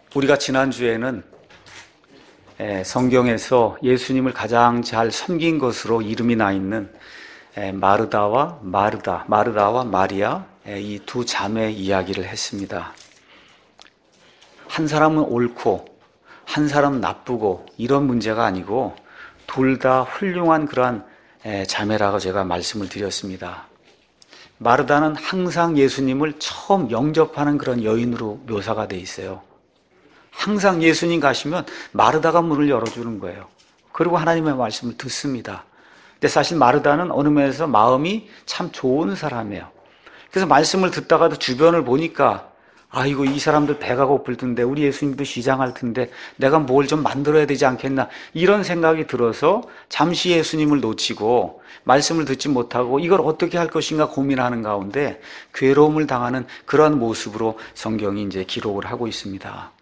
우리가 지난주에는 성경에서 예수님을 가장 잘 섬긴 것으로 이름이 나 있는 마르다와 마리아 이 두 자매 이야기를 했습니다. 한 사람은 옳고 한 사람은 나쁘고 이런 문제가 아니고 둘 다 훌륭한 그러한 자매라고 제가 말씀을 드렸습니다. 마르다는 항상 예수님을 처음 영접하는 그런 여인으로 묘사가 돼 있어요. 항상 예수님 가시면 마르다가 문을 열어주는 거예요. 그리고 하나님의 말씀을 듣습니다. 근데 사실 마르다는 어느 면에서 마음이 참 좋은 사람이에요. 그래서 말씀을 듣다가도 주변을 보니까 아이고 이 사람들 배가 고플 텐데 우리 예수님도 시장할 텐데 내가 뭘 좀 만들어야 되지 않겠나 이런 생각이 들어서 잠시 예수님을 놓치고 말씀을 듣지 못하고 이걸 어떻게 할 것인가 고민하는 가운데 괴로움을 당하는 그런 모습으로 성경이 이제 기록을 하고 있습니다.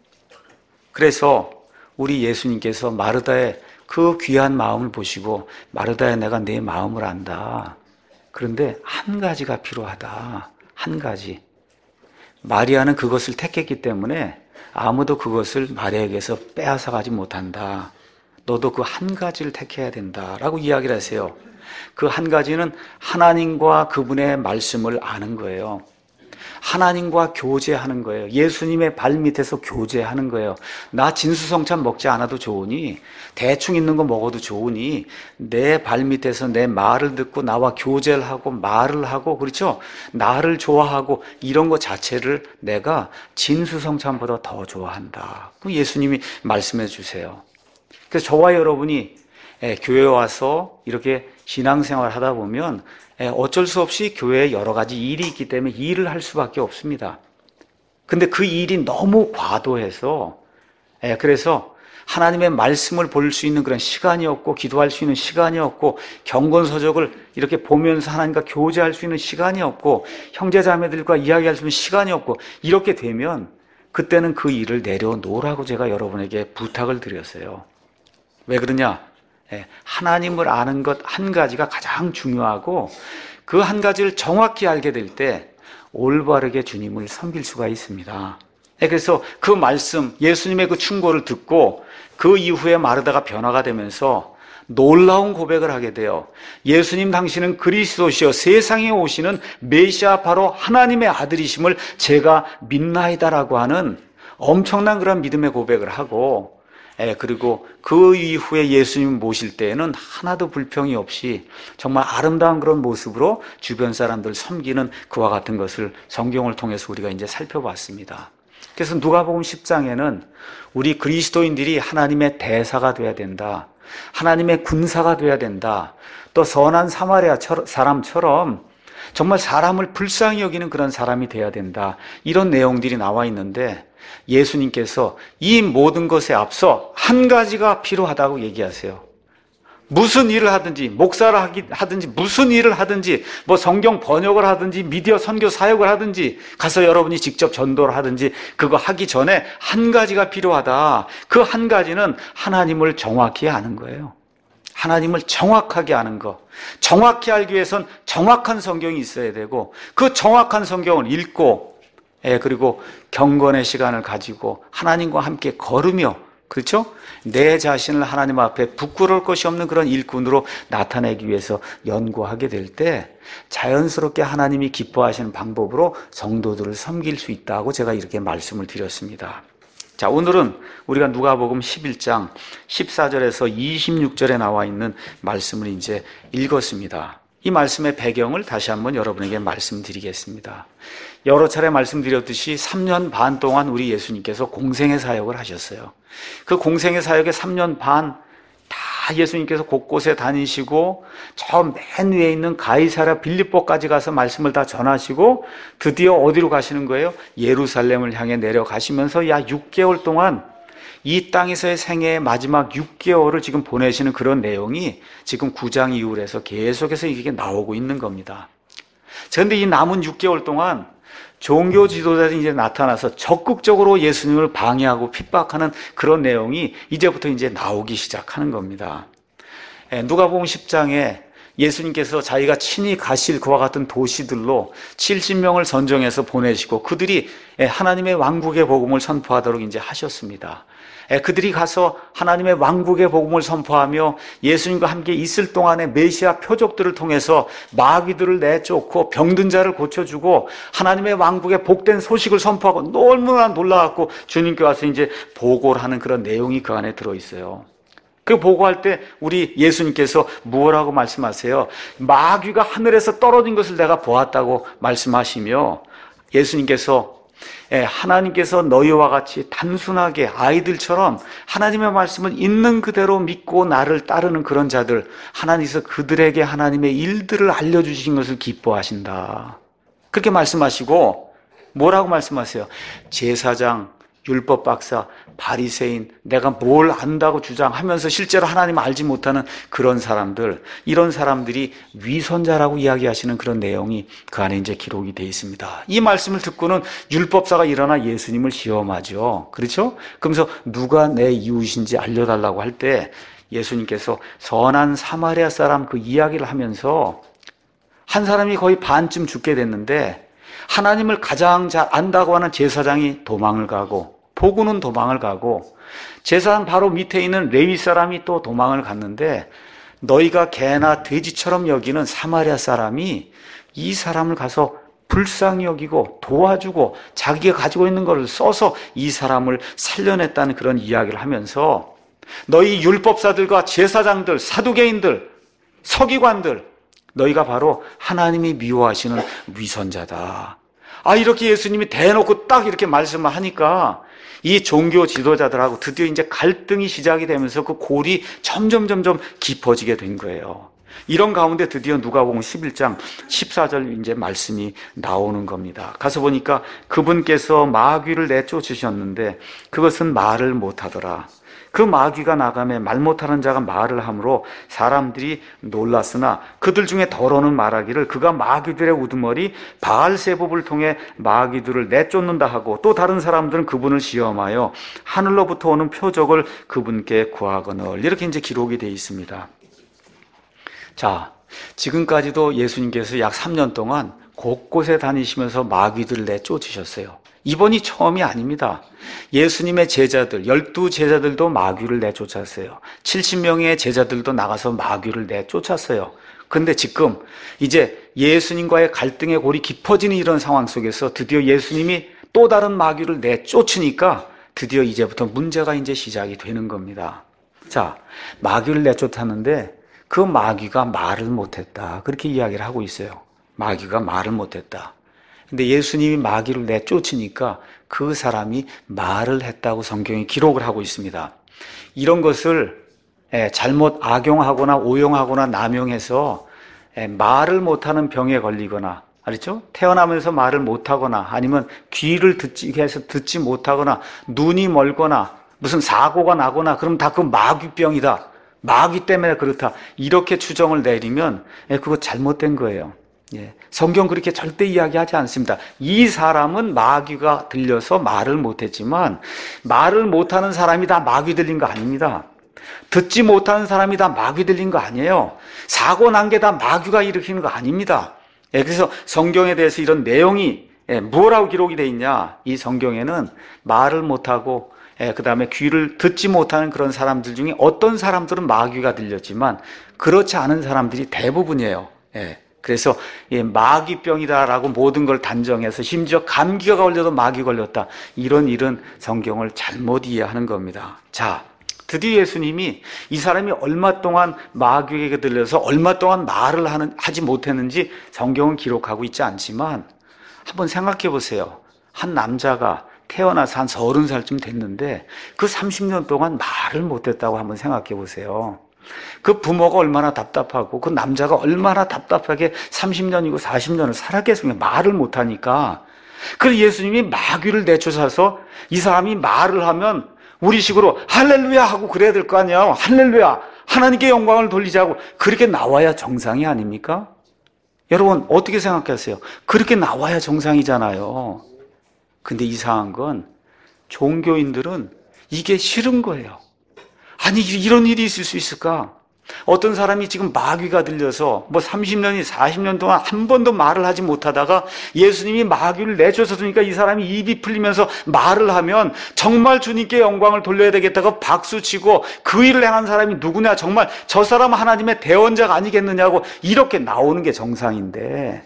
그래서 우리 예수님께서 마르다의 그 귀한 마음을 보시고 마르다야 내가 내 마음을 안다. 그런데 한 가지가 필요하다. 한 가지. 마리아는 그것을 택했기 때문에 아무도 그것을 마리아에게서 빼앗아가지 못한다. 너도 그 한 가지를 택해야 된다라고 이야기를 하세요. 그 한 가지는 하나님과 그분의 말씀을 아는 거예요. 하나님과 교제하는 거예요. 예수님의 발밑에서 교제하는 거예요. 나 진수성찬 먹지 않아도 좋으니 대충 있는 거 먹어도 좋으니 내 발밑에서 내 말을 듣고 나와 교제를 하고 말을 하고 그렇죠? 나를 좋아하고 이런 거 자체를 내가 진수성찬보다 더 좋아한다. 그럼 예수님이 말씀해 주세요. 그래서 저와 여러분이 교회 와서 이렇게 신앙생활 하다 보면 어쩔 수 없이 교회에 여러 가지 일이 있기 때문에 일을 할 수밖에 없습니다. 근데 그 일이 너무 과도해서 그래서 하나님의 말씀을 볼 수 있는 그런 시간이 없고 기도할 수 있는 시간이 없고 경건서적을 이렇게 보면서 하나님과 교제할 수 있는 시간이 없고 형제자매들과 이야기할 수 있는 시간이 없고 이렇게 되면 그때는 그 일을 내려놓으라고 제가 여러분에게 부탁을 드렸어요. 왜 그러냐? 하나님을 아는 것 한 가지가 가장 중요하고 그 한 가지를 정확히 알게 될 때 올바르게 주님을 섬길 수가 있습니다. 그래서 그 말씀, 예수님의 그 충고를 듣고 그 이후에 마르다가 변화가 되면서 놀라운 고백을 하게 돼요. 예수님 당신은 그리스도시요 세상에 오시는 메시아 바로 하나님의 아들이심을 제가 믿나이다라고 하는 엄청난 그런 믿음의 고백을 하고 그리고 그 이후에 예수님 모실 때에는 하나도 불평이 없이 정말 아름다운 그런 모습으로 주변 사람들 섬기는 그와 같은 것을 성경을 통해서 우리가 이제 살펴봤습니다. 그래서 누가복음 10장에는 우리 그리스도인들이 하나님의 대사가 돼야 된다. 하나님의 군사가 돼야 된다. 또 선한 사마리아 사람처럼 정말 사람을 불쌍히 여기는 그런 사람이 돼야 된다. 이런 내용들이 나와 있는데 예수님께서 이 모든 것에 앞서 한 가지가 필요하다고 얘기하세요. 무슨 일을 하든지 목사를 하든지 무슨 일을 하든지 뭐 성경 번역을 하든지 미디어 선교 사역을 하든지 가서 여러분이 직접 전도를 하든지 그거 하기 전에 한 가지가 필요하다. 그 한 가지는 하나님을 정확히 아는 거예요. 하나님을 정확하게 아는 것. 정확히 알기 위해선 정확한 성경이 있어야 되고 그 정확한 성경을 읽고 그리고 경건의 시간을 가지고 하나님과 함께 걸으며 그렇죠? 내 자신을 하나님 앞에 부끄러울 것이 없는 그런 일꾼으로 나타내기 위해서 연구하게 될 때 자연스럽게 하나님이 기뻐하시는 방법으로 성도들을 섬길 수 있다고 제가 이렇게 말씀을 드렸습니다. 자, 오늘은 우리가 누가복음 11장 14절에서 26절에 나와 있는 말씀을 이제 읽었습니다. 이 말씀의 배경을 다시 한번 여러분에게 말씀드리겠습니다. 여러 차례 말씀드렸듯이 3년 반 동안 우리 예수님께서 공생의 사역을 하셨어요. 그 공생의 사역의 3년 반 다 예수님께서 곳곳에 다니시고 저 맨 위에 있는 가이사랴 빌립보까지 가서 말씀을 다 전하시고 드디어 어디로 가시는 거예요? 예루살렘을 향해 내려가시면서 약 6개월 동안 이 땅에서의 생애의 마지막 6개월을 지금 보내시는 그런 내용이 지금 9장 이후로 해서 계속해서 이게 나오고 있는 겁니다. 그런데 이 남은 6개월 동안 종교 지도자들이 이제 나타나서 적극적으로 예수님을 방해하고 핍박하는 그런 내용이 이제부터 이제 나오기 시작하는 겁니다. 누가복음 10장에 예수님께서 자기가 친히 가실 그와 같은 도시들로 70명을 선정해서 보내시고 그들이 하나님의 왕국의 복음을 선포하도록 이제 하셨습니다. 그들이 가서 하나님의 왕국의 복음을 선포하며 예수님과 함께 있을 동안에 메시아 표적들을 통해서 마귀들을 내쫓고 병든 자를 고쳐주고 하나님의 왕국의 복된 소식을 선포하고 너무나 놀라갖고 주님께 와서 이제 보고를 하는 그런 내용이 그 안에 들어있어요. 그 보고할 때 우리 예수님께서 무엇라고 말씀하세요? 마귀가 하늘에서 떨어진 것을 내가 보았다고 말씀하시며 예수님께서 하나님께서 너희와 같이 단순하게 아이들처럼 하나님의 말씀을 있는 그대로 믿고 나를 따르는 그런 자들, 하나님께서 그들에게 하나님의 일들을 알려주신 것을 기뻐하신다. 그렇게 말씀하시고 뭐라고 말씀하세요? 제사장, 율법 박사, 바리새인, 내가 뭘 안다고 주장하면서 실제로 하나님 알지 못하는 그런 사람들, 이런 사람들이 위선자라고 이야기하시는 그런 내용이 그 안에 이제 기록이 되어 있습니다. 이 말씀을 듣고는 율법사가 일어나 예수님을 시험하죠. 그렇죠? 그러면서 누가 내 이웃인지 알려달라고 할 때 예수님께서 선한 사마리아 사람 그 이야기를 하면서 한 사람이 거의 반쯤 죽게 됐는데 하나님을 가장 잘 안다고 하는 제사장이 도망을 가고 포구는 도망을 가고 제사장 바로 밑에 있는 레위 사람이 또 도망을 갔는데 너희가 개나 돼지처럼 여기는 사마리아 사람이 이 사람을 가서 불쌍히 여기고 도와주고 자기가 가지고 있는 것을 써서 이 사람을 살려냈다는 그런 이야기를 하면서 너희 율법사들과 제사장들, 사두개인들, 서기관들, 너희가 바로 하나님이 미워하시는 위선자다. 이렇게 예수님이 대놓고 딱 이렇게 말씀을 하니까 이 종교 지도자들하고 드디어 이제 갈등이 시작이 되면서 그 골이 점점 깊어지게 된 거예요. 이런 가운데 드디어 누가복음 11장 14절 이제 말씀이 나오는 겁니다. 가서 보니까 그분께서 마귀를 내쫓으셨는데 그것은 말을 못하더라. 그 마귀가 나가매 말 못하는 자가 말을 하므로 사람들이 놀랐으나 그들 중에 더러는 말하기를 그가 마귀들의 우두머리 바알세봅을 통해 마귀들을 내쫓는다 하고 또 다른 사람들은 그분을 시험하여 하늘로부터 오는 표적을 그분께 구하거늘. 이렇게 이제 기록이 되어 있습니다. 자, 지금까지도 예수님께서 약 3년 동안 곳곳에 다니시면서 마귀들을 내쫓으셨어요. 이번이 처음이 아닙니다. 예수님의 제자들, 12제자들도 마귀를 내쫓았어요. 70명의 제자들도 나가서 마귀를 내쫓았어요. 그런데 지금 이제 예수님과의 갈등의 골이 깊어지는 이런 상황 속에서 드디어 예수님이 또 다른 마귀를 내쫓으니까 드디어 이제부터 문제가 이제 시작이 되는 겁니다. 자, 마귀를 내쫓았는데 그 마귀가 말을 못했다. 그렇게 이야기를 하고 있어요. 마귀가 말을 못했다. 근데 예수님이 마귀를 내쫓으니까 그 사람이 말을 했다고 성경이 기록을 하고 있습니다. 이런 것을 잘못 악용하거나 오용하거나 남용해서 말을 못하는 병에 걸리거나, 알았죠? 태어나면서 말을 못하거나 아니면 귀를 듣지 못하거나 눈이 멀거나 무슨 사고가 나거나 그럼 다 그 마귀병이다. 마귀 때문에 그렇다. 이렇게 추정을 내리면 그거 잘못된 거예요. 성경 그렇게 절대 이야기하지 않습니다. 이 사람은 마귀가 들려서 말을 못했지만 말을 못하는 사람이 다 마귀 들린 거 아닙니다. 듣지 못하는 사람이 다 마귀 들린 거 아니에요. 사고 난 게 다 마귀가 일으키는 거 아닙니다. 그래서 성경에 대해서 이런 내용이 뭐라고 기록이 되어 있냐. 이 성경에는 말을 못하고 그 다음에 귀를 듣지 못하는 그런 사람들 중에 어떤 사람들은 마귀가 들렸지만 그렇지 않은 사람들이 대부분이에요. 그래서 마귀병이다라고 모든 걸 단정해서 심지어 감기가 걸려도 마귀 걸렸다. 이런 일은 성경을 잘못 이해하는 겁니다. 자, 드디어 예수님이 이 사람이 얼마 동안 마귀에게 들려서 얼마 동안 말을 하지 못했는지 성경은 기록하고 있지 않지만 한번 생각해 보세요. 한 남자가 태어나서 한 30살쯤 됐는데 그 30년 동안 말을 못했다고 한번 생각해 보세요. 그 부모가 얼마나 답답하고 그 남자가 얼마나 답답하게 30년이고 40년을 살았겠습니까? 말을 못하니까. 그래서 예수님이 마귀를 내쫓아서 이 사람이 말을 하면 우리식으로 할렐루야 하고 그래야 될 거 아니야. 할렐루야, 하나님께 영광을 돌리자고 그렇게 나와야 정상이 아닙니까? 여러분 어떻게 생각하세요? 그렇게 나와야 정상이잖아요. 근데 이상한 건 종교인들은 이게 싫은 거예요. 아니 이런 일이 있을 수 있을까? 어떤 사람이 지금 마귀가 들려서 30년이 40년 동안 한 번도 말을 하지 못하다가 예수님이 마귀를 내쫓았으니까 이 사람이 입이 풀리면서 말을 하면 정말 주님께 영광을 돌려야 되겠다고 박수치고 그 일을 행한 사람이 누구냐, 정말 저 사람은 하나님의 대언자가 아니겠느냐고 이렇게 나오는 게 정상인데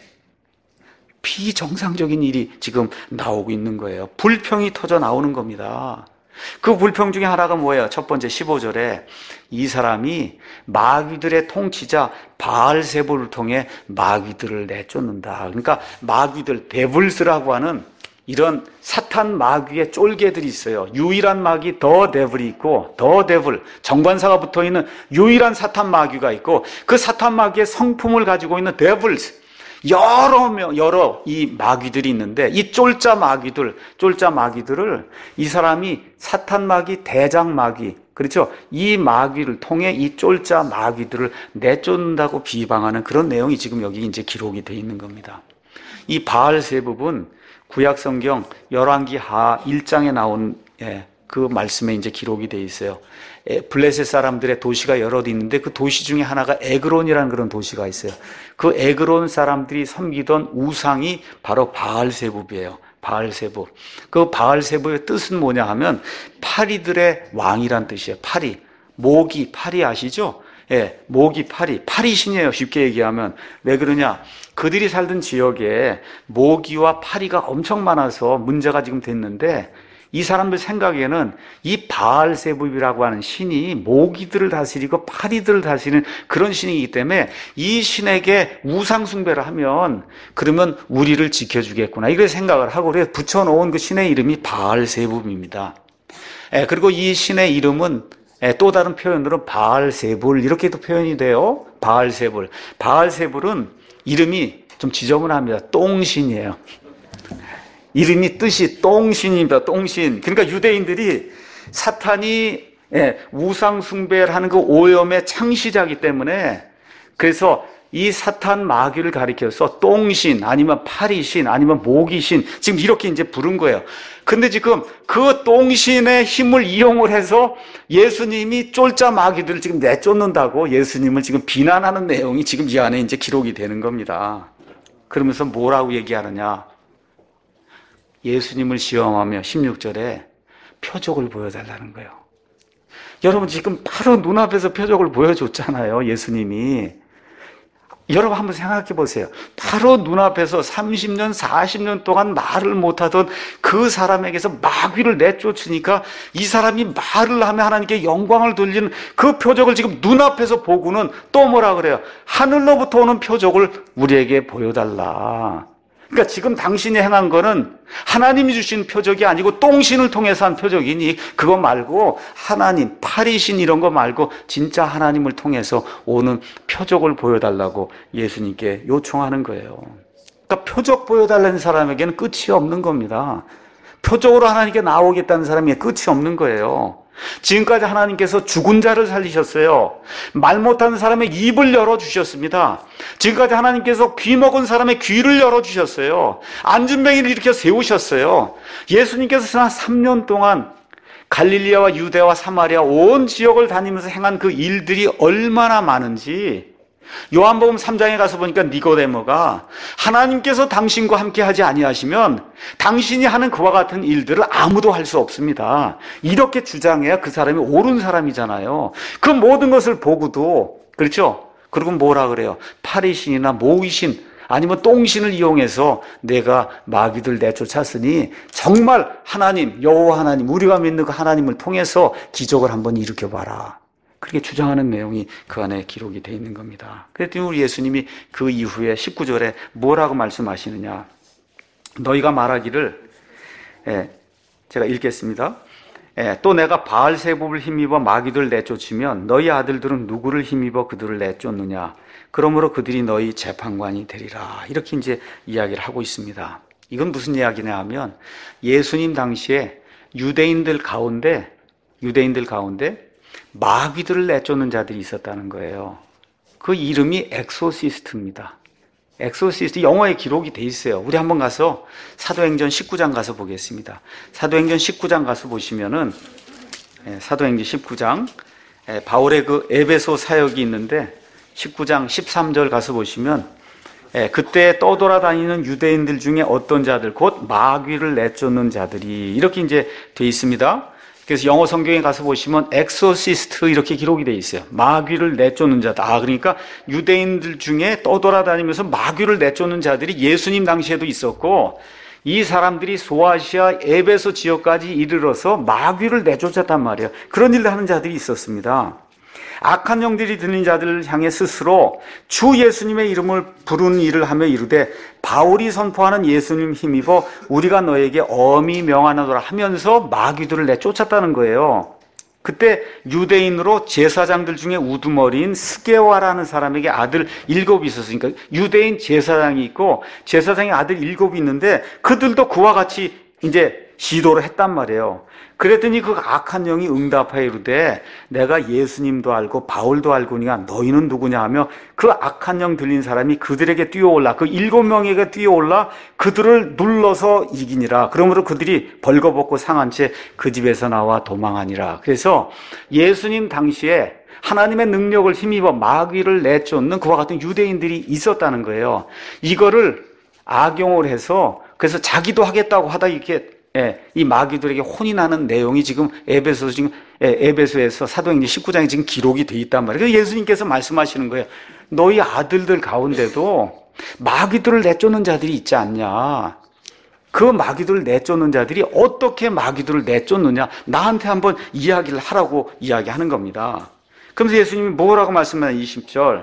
비정상적인 일이 지금 나오고 있는 거예요. 불평이 터져 나오는 겁니다. 그 불평 중에 하나가 뭐예요? 첫 번째 15절에 이 사람이 마귀들의 통치자 바알세불을 통해 마귀들을 내쫓는다. 그러니까 마귀들, 데블스라고 하는 이런 사탄 마귀의 쫄개들이 있어요. 유일한 마귀 더 데블이 있고, 더 데블, 정관사가 붙어있는 유일한 사탄 마귀가 있고, 그 사탄 마귀의 성품을 가지고 있는 데블스, 여러 이 마귀들이 있는데 이 쫄자 마귀들을 이 사람이 사탄 마귀, 대장 마귀, 그렇죠? 이 마귀를 통해 이 쫄자 마귀들을 내쫓는다고 비방하는 그런 내용이 지금 여기 이제 기록이 되어 있는 겁니다. 이 바알세붑은 구약 성경 열왕기하 1장에 나온 그 말씀에 이제 기록이 되어 있어요. 블레셋 사람들의 도시가 여러 있는데 그 도시 중에 하나가 에그론이라는 그런 도시가 있어요. 그 에그론 사람들이 섬기던 우상이 바로 바알세붑이에요. 바알세붑. 그 바알세붑의 뜻은 뭐냐 하면 파리들의 왕이란 뜻이에요. 파리. 모기, 파리 아시죠? 예, 모기, 파리 신이에요. 쉽게 얘기하면. 왜 그러냐? 그들이 살던 지역에 모기와 파리가 엄청 많아서 문제가 지금 됐는데 이 사람들 생각에는 이 바알세붑이라고 하는 신이 모기들을 다스리고 파리들을 다스리는 그런 신이기 때문에 이 신에게 우상 숭배를 하면 그러면 우리를 지켜주겠구나 이걸 생각을 하고 그래서 붙여놓은 그 신의 이름이 바알세붑입니다. 그리고 이 신의 이름은 또 다른 표현으로 바알세불 이렇게도 표현이 돼요. 바알세불은 이름이 좀 지저분합니다. 똥신이에요. 이름이 뜻이 똥신입니다. 똥신. 그러니까 유대인들이 사탄이 우상 숭배를 하는 그 오염의 창시자이기 때문에 그래서 이 사탄 마귀를 가리켜서 똥신 아니면 파리신 아니면 모기신 지금 이렇게 이제 부른 거예요. 근데 지금 그 똥신의 힘을 이용을 해서 예수님이 쫄자 마귀들을 지금 내쫓는다고 예수님을 지금 비난하는 내용이 지금 이 안에 이제 기록이 되는 겁니다. 그러면서 뭐라고 얘기하느냐? 예수님을 시험하며 16절에 표적을 보여달라는 거예요. 여러분 지금 바로 눈앞에서 표적을 보여줬잖아요. 예수님이. 여러분 한번 생각해 보세요. 바로 눈앞에서 30년, 40년 동안 말을 못하던 그 사람에게서 마귀를 내쫓으니까 이 사람이 말을 하며 하나님께 영광을 돌리는 그 표적을 지금 눈앞에서 보고는 또 뭐라 그래요? 하늘로부터 오는 표적을 우리에게 보여달라. 그러니까 지금 당신이 행한 거는 하나님이 주신 표적이 아니고 똥신을 통해서 한 표적이니 그거 말고 하나님, 파리신 이런 거 말고 진짜 하나님을 통해서 오는 표적을 보여달라고 예수님께 요청하는 거예요. 그러니까 표적 보여달라는 사람에게는 끝이 없는 겁니다. 표적으로 하나님께 나오겠다는 사람에게 끝이 없는 거예요. 지금까지 하나님께서 죽은 자를 살리셨어요. 말 못하는 사람의 입을 열어주셨습니다. 지금까지 하나님께서 귀 먹은 사람의 귀를 열어주셨어요. 안진뱅이를 일으켜 세우셨어요. 예수님께서 지난 3년 동안 갈릴리아와 유대와 사마리아 온 지역을 다니면서 행한 그 일들이 얼마나 많은지 요한복음 3장에 가서 보니까 니고데모가 하나님께서 당신과 함께 하지 아니하시면 당신이 하는 그와 같은 일들을 아무도 할 수 없습니다. 이렇게 주장해야 그 사람이 옳은 사람이잖아요. 그 모든 것을 보고도 그렇죠? 그리고 뭐라 그래요? 파리신이나 모기신 아니면 똥신을 이용해서 내가 마귀들 내쫓았으니 정말 하나님, 여호와 하나님, 우리가 믿는 그 하나님을 통해서 기적을 한번 일으켜봐라. 그렇게 주장하는 내용이 그 안에 기록이 되어 있는 겁니다. 그랬더니 우리 예수님이 그 이후에 19절에 뭐라고 말씀하시느냐? 너희가 말하기를 제가 읽겠습니다. 또 내가 바알세붑을 힘입어 마귀들 내쫓으면 너희 아들들은 누구를 힘입어 그들을 내쫓느냐? 그러므로 그들이 너희 재판관이 되리라. 이렇게 이제 이야기를 하고 있습니다. 이건 무슨 이야기냐 하면 예수님 당시에 유대인들 가운데 마귀들을 내쫓는 자들이 있었다는 거예요. 그 이름이 엑소시스트입니다. 엑소시스트, 영어에 기록이 돼 있어요. 우리 한번 가서 사도행전 19장 가서 보겠습니다. 사도행전 19장 가서 보시면은 사도행전 19장 바울의 그 에베소 사역이 있는데 19장 13절 가서 보시면 그때 떠돌아다니는 유대인들 중에 어떤 자들 곧 마귀를 내쫓는 자들이 이렇게 이제 돼 있습니다. 그래서 영어 성경에 가서 보시면 엑소시스트 이렇게 기록이 돼 있어요. 마귀를 내쫓는 자다. 그러니까 유대인들 중에 떠돌아다니면서 마귀를 내쫓는 자들이 예수님 당시에도 있었고 이 사람들이 소아시아 에베소 지역까지 이르러서 마귀를 내쫓았단 말이에요. 그런 일을 하는 자들이 있었습니다. 악한 영들이 들린 자들을 향해 스스로 주 예수님의 이름을 부르는 일을 하며 이르되 바울이 선포하는 예수님 힘입어 우리가 너에게 엄히 명하노라 하면서 마귀들을 내쫓았다는 거예요. 그때 유대인으로 제사장들 중에 우두머리인 스게와라는 사람에게 아들 7이 있었으니까 유대인 제사장이 있고 제사장의 아들 7이 있는데 그들도 그와 같이 이제 시도를 했단 말이에요. 그랬더니 그 악한 영이 응답하여 이르되 내가 예수님도 알고 바울도 알고니까 너희는 누구냐 하며 그 악한 영 들린 사람이 그들에게 뛰어올라 그 7명에게 뛰어올라 그들을 눌러서 이기니라. 그러므로 그들이 벌거벗고 상한 채 그 집에서 나와 도망하니라. 그래서 예수님 당시에 하나님의 능력을 힘입어 마귀를 내쫓는 그와 같은 유대인들이 있었다는 거예요. 이거를 악용을 해서 그래서 자기도 하겠다고 하다 이렇게 이 마귀들에게 혼이 나는 내용이 지금 에베소에서 사도행전 19장에 지금 기록이 돼 있단 말이에요. 그래서 예수님께서 말씀하시는 거예요. 너희 아들들 가운데도 마귀들을 내쫓는 자들이 있지 않냐? 그 마귀들을 내쫓는 자들이 어떻게 마귀들을 내쫓느냐? 나한테 한번 이야기를 하라고 이야기하는 겁니다. 그러면서 예수님이 뭐라고 말씀하냐? 20절.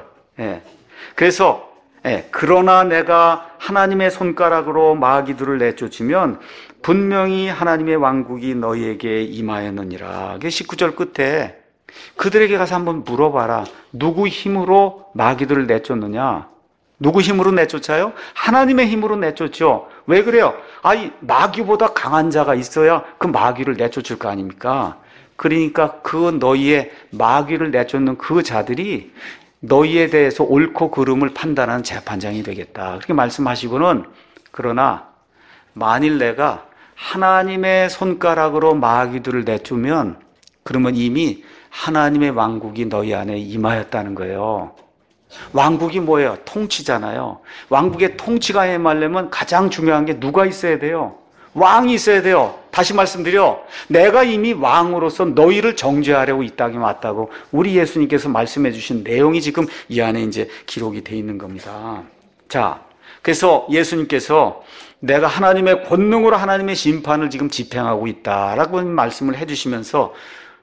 그래서 그러나 내가 하나님의 손가락으로 마귀들을 내쫓으면 분명히 하나님의 왕국이 너희에게 임하였느니라. 19절 끝에 그들에게 가서 한번 물어봐라. 누구 힘으로 마귀들을 내쫓느냐? 누구 힘으로 내쫓아요? 하나님의 힘으로 내쫓죠. 왜 그래요? 마귀보다 강한 자가 있어야 그 마귀를 내쫓을 거 아닙니까? 그러니까 그 너희의 마귀를 내쫓는 그 자들이 너희에 대해서 옳고 그름을 판단하는 재판장이 되겠다. 그렇게 말씀하시고는 그러나 만일 내가 하나님의 손가락으로 마귀들을 내쫓으면 그러면 이미 하나님의 왕국이 너희 안에 임하였다는 거예요. 왕국이 뭐예요? 통치잖아요. 왕국의 통치가 임하려면 가장 중요한 게 누가 있어야 돼요? 왕이 있어야 돼요. 다시 말씀드려 내가 이미 왕으로서 너희를 정죄하려고 이 땅에 왔다고 우리 예수님께서 말씀해 주신 내용이 지금 이 안에 이제 기록이 돼 있는 겁니다. 자, 그래서 예수님께서 내가 하나님의 권능으로 하나님의 심판을 지금 집행하고 있다라고 말씀을 해 주시면서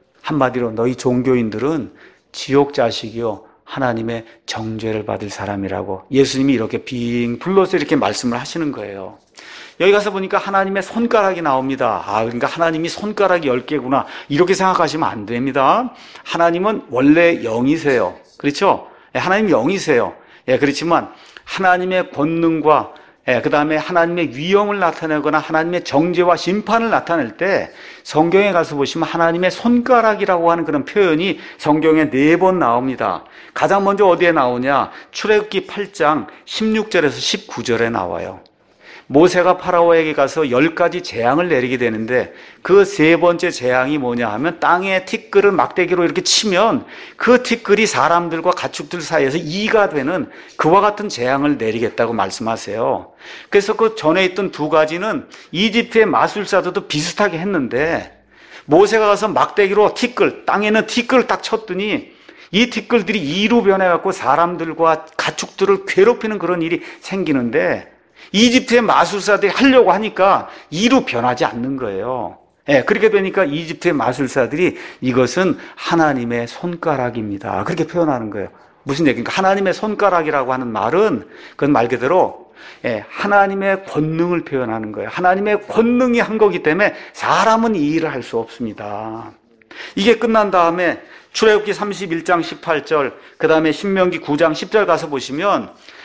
한마디로 너희 종교인들은 지옥 자식이요 하나님의 정죄를 받을 사람이라고 예수님이 이렇게 빙 불러서 이렇게 말씀을 하시는 거예요. 여기 가서 보니까 하나님의 손가락이 나옵니다. 그러니까 하나님이 손가락이 10개구나 이렇게 생각하시면 안 됩니다. 하나님은 원래 영이세요. 그렇죠? 하나님 영이세요. 그렇지만 하나님의 권능과 그 다음에 하나님의 위엄을 나타내거나 하나님의 정죄와 심판을 나타낼 때 성경에 가서 보시면 하나님의 손가락이라고 하는 그런 표현이 성경에 4번 나옵니다. 가장 먼저 어디에 나오냐? 출애굽기 8장 16절에서 19절에 나와요. 모세가 파라오에게 가서 10가지 재앙을 내리게 되는데 그 3번째 재앙이 뭐냐 하면 땅에 티끌을 막대기로 이렇게 치면 그 티끌이 사람들과 가축들 사이에서 이가 되는 그와 같은 재앙을 내리겠다고 말씀하세요. 그래서 그 전에 있던 2가지는 이집트의 마술사들도 비슷하게 했는데 모세가 가서 막대기로 땅에는 티끌을 딱 쳤더니 이 티끌들이 이로 변해갖고 사람들과 가축들을 괴롭히는 그런 일이 생기는데 이집트의 마술사들이 하려고 하니까 이로 변하지 않는 거예요. 그렇게 되니까 이집트의 마술사들이 이것은 하나님의 손가락입니다. 그렇게 표현하는 거예요. 무슨 얘기입니까? 하나님의 손가락이라고 하는 말은 그건 말 그대로 하나님의 권능을 표현하는 거예요. 하나님의 권능이 한 거기 때문에 사람은 이 일을 할 수 없습니다. 이게 끝난 다음에 출애굽기 31장 18절 그 다음에 신명기 9장 10절 가서 보시면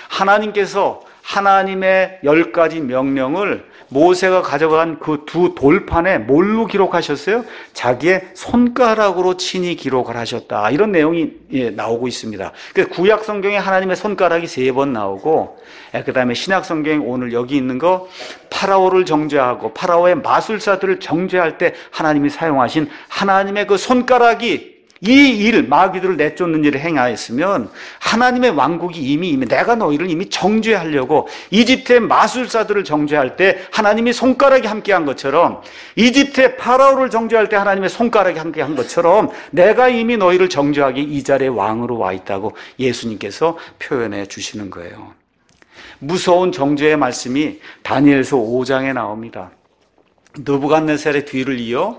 하나님께서 하나님의 10가지 명령을 모세가 가져간 그 2 돌판에 뭘로 기록하셨어요? 자기의 손가락으로 친히 기록을 하셨다. 이런 내용이 나오고 있습니다. 그래서 구약 성경에 하나님의 손가락이 3번 나오고 그 다음에 신약 성경에 오늘 여기 있는 거 파라오를 정죄하고 파라오의 마술사들을 정죄할 때 하나님이 사용하신 하나님의 그 손가락이 이 일, 마귀들을 내쫓는 일을 행하였으면 하나님의 왕국이 이미 내가 너희를 이미 정죄하려고 이집트의 마술사들을 정죄할 때 하나님이 손가락이 함께한 것처럼, 이집트의 파라오를 정죄할 때 하나님의 손가락이 함께한 것처럼 내가 이미 너희를 정죄하기 이 자리에 왕으로 와 있다고 예수님께서 표현해 주시는 거예요. 무서운 정죄의 말씀이 다니엘서 5장에 나옵니다. 느부갓네살의 뒤를 이어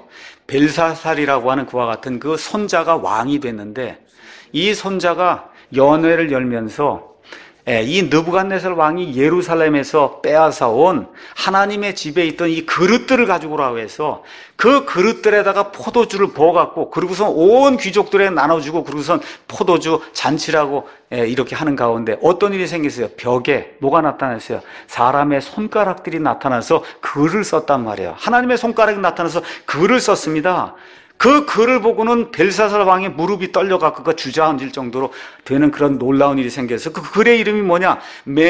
벨사살이라고 하는 그와 같은 그 손자가 왕이 됐는데, 이 손자가 연회를 열면서 이 느부갓네살 왕이 예루살렘에서 빼앗아온 하나님의 집에 있던 이 그릇들을 가지고 오라고 해서 그 그릇들에다가 포도주를 부어갖고, 그리고선 온 귀족들에 나눠주고, 그리고선 포도주 잔치라고 이렇게 하는 가운데 어떤 일이 생겼어요? 벽에 뭐가 나타났어요? 사람의 손가락들이 나타나서 글을 썼단 말이에요. 하나님의 손가락이 나타나서 글을 썼습니다. 그 글을 보고는 벨사살 왕의 무릎이 떨려갖고 그 주저앉을 정도로 되는 그런 놀라운 일이 생겨서, 그 글의 이름이 뭐냐?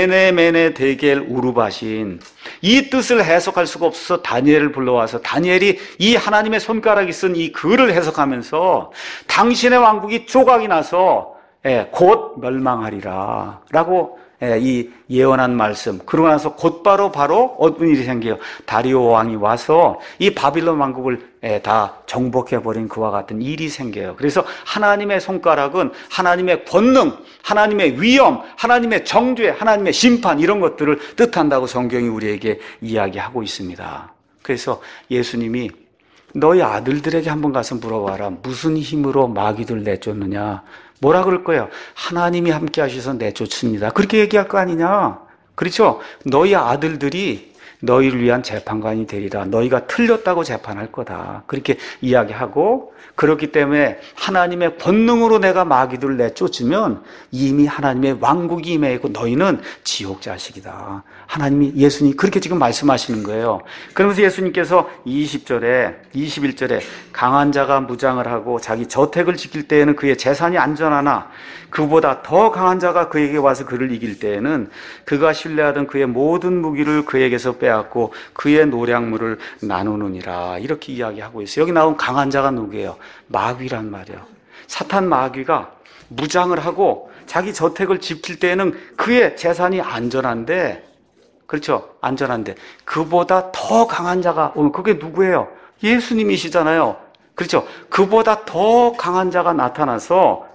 메네 데겔 우르바신. 이 뜻을 해석할 수가 없어서 다니엘을 불러와서 다니엘이 이 하나님의 손가락이 쓴 이 글을 해석하면서 당신의 왕국이 조각이 나서 곧 멸망하리라 라고 이 예언한 말씀, 그러고 나서 곧바로 어떤 일이 생겨요? 다리오 왕이 와서 이 바빌론 왕국을 다 정복해버린 그와 같은 일이 생겨요. 그래서 하나님의 손가락은 하나님의 권능, 하나님의 위엄, 하나님의 정죄, 하나님의 심판, 이런 것들을 뜻한다고 성경이 우리에게 이야기하고 있습니다. 그래서 예수님이 너희 아들들에게 한번 가서 물어봐라. 무슨 힘으로 마귀들 내쫓느냐? 뭐라 그럴 거예요? 하나님이 함께 하셔서 내쫓습니다. 그렇게 얘기할 거 아니냐? 그렇죠? 너희 아들들이 너희를 위한 재판관이 되리라. 너희가 틀렸다고 재판할 거다. 그렇게 이야기하고, 그렇기 때문에 하나님의 권능으로 내가 마귀들을 내쫓으면 이미 하나님의 왕국이 임해 있고 너희는 지옥 자식이다. 하나님이, 예수님이 그렇게 지금 말씀하시는 거예요. 그러면서 예수님께서 20절에 21절에 강한 자가 무장을 하고 자기 저택을 지킬 때에는 그의 재산이 안전하나 그보다 더 강한 자가 그에게 와서 그를 이길 때에는 그가 신뢰하던 그의 모든 무기를 그에게서 빼앗고 그의 노량물을 나누느니라. 이렇게 이야기하고 있어요. 여기 나온 강한 자가 누구예요? 마귀란 말이에요. 사탄 마귀가 무장을 하고 자기 저택을 지킬 때에는 그의 재산이 안전한데, 그렇죠? 안전한데 그보다 더 강한 자가 오면, 그게 누구예요? 예수님이시잖아요. 그렇죠? 그보다 더 강한 자가 나타나서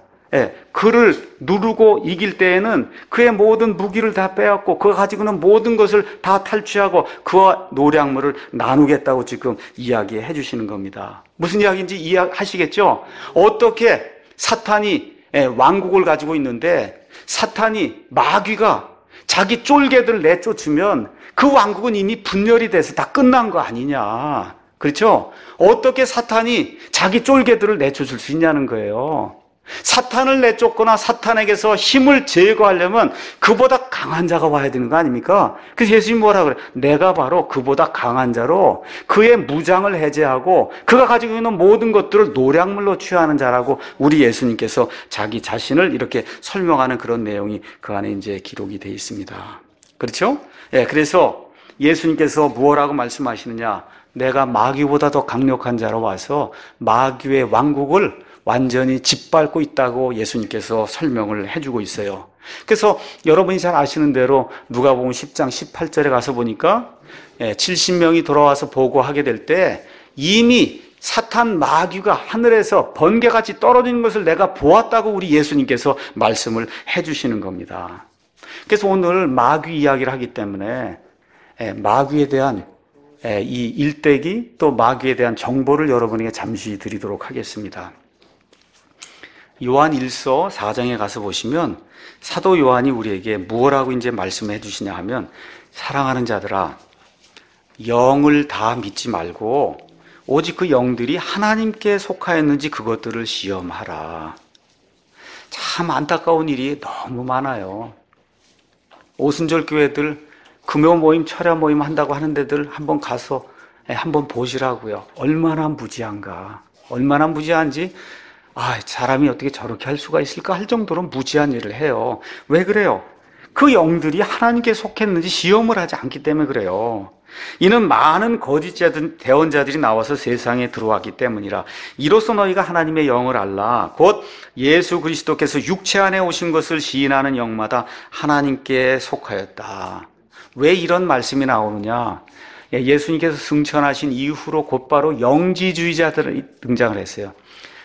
그를 누르고 이길 때에는 그의 모든 무기를 다 빼앗고 그가 가지고는 모든 것을 다 탈취하고 그와 노량물을 나누겠다고 지금 이야기해 주시는 겁니다. 무슨 이야기인지 이해하시겠죠? 어떻게 사탄이 왕국을 가지고 있는데, 사탄이, 마귀가 자기 쫄개들을 내쫓으면 그 왕국은 이미 분열이 돼서 다 끝난 거 아니냐. 그렇죠? 어떻게 사탄이 자기 쫄개들을 내쫓을 수 있냐는 거예요. 사탄을 내쫓거나 사탄에게서 힘을 제거하려면 그보다 강한 자가 와야 되는 거 아닙니까? 그래서 예수님이 뭐라 그래요? 내가 바로 그보다 강한 자로 그의 무장을 해제하고 그가 가지고 있는 모든 것들을 노량물로 취하는 자라고 우리 예수님께서 자기 자신을 이렇게 설명하는 그런 내용이 그 안에 이제 기록이 되어 있습니다. 그렇죠? 그래서 예수님께서 무엇라고 말씀하시느냐? 내가 마귀보다 더 강력한 자로 와서 마귀의 왕국을 완전히 짓밟고 있다고 예수님께서 설명을 해주고 있어요. 그래서 여러분이 잘 아시는 대로 누가복음 10장 18절에 가서 보니까 70명이 돌아와서 보고하게 될 때 이미 사탄 마귀가 하늘에서 번개같이 떨어지는 것을 내가 보았다고 우리 예수님께서 말씀을 해주시는 겁니다. 그래서 오늘 마귀 이야기를 하기 때문에 마귀에 대한 이 일대기, 또 마귀에 대한 정보를 여러분에게 잠시 드리도록 하겠습니다. 요한 1서 4장에 가서 보시면 사도 요한이 우리에게 무엇라고 이제 말씀해 주시냐 하면, 사랑하는 자들아, 영을 다 믿지 말고 오직 그 영들이 하나님께 속하였는지 그것들을 시험하라. 참 안타까운 일이 너무 많아요. 오순절 교회들 금요 모임, 철야 모임 한다고 하는 데들 한번 가서 한번 보시라고요. 얼마나 무지한가. 얼마나 무지한지, 사람이 어떻게 저렇게 할 수가 있을까 할 정도로 무지한 일을 해요. 왜 그래요? 그 영들이 하나님께 속했는지 시험을 하지 않기 때문에 그래요. 이는 많은 거짓 대언자들이 나와서 세상에 들어왔기 때문이라. 이로써 너희가 하나님의 영을 알라. 곧 예수 그리스도께서 육체 안에 오신 것을 시인하는 영마다 하나님께 속하였다. 왜 이런 말씀이 나오느냐? 예수님께서 승천하신 이후로 곧바로 영지주의자들이 등장을 했어요.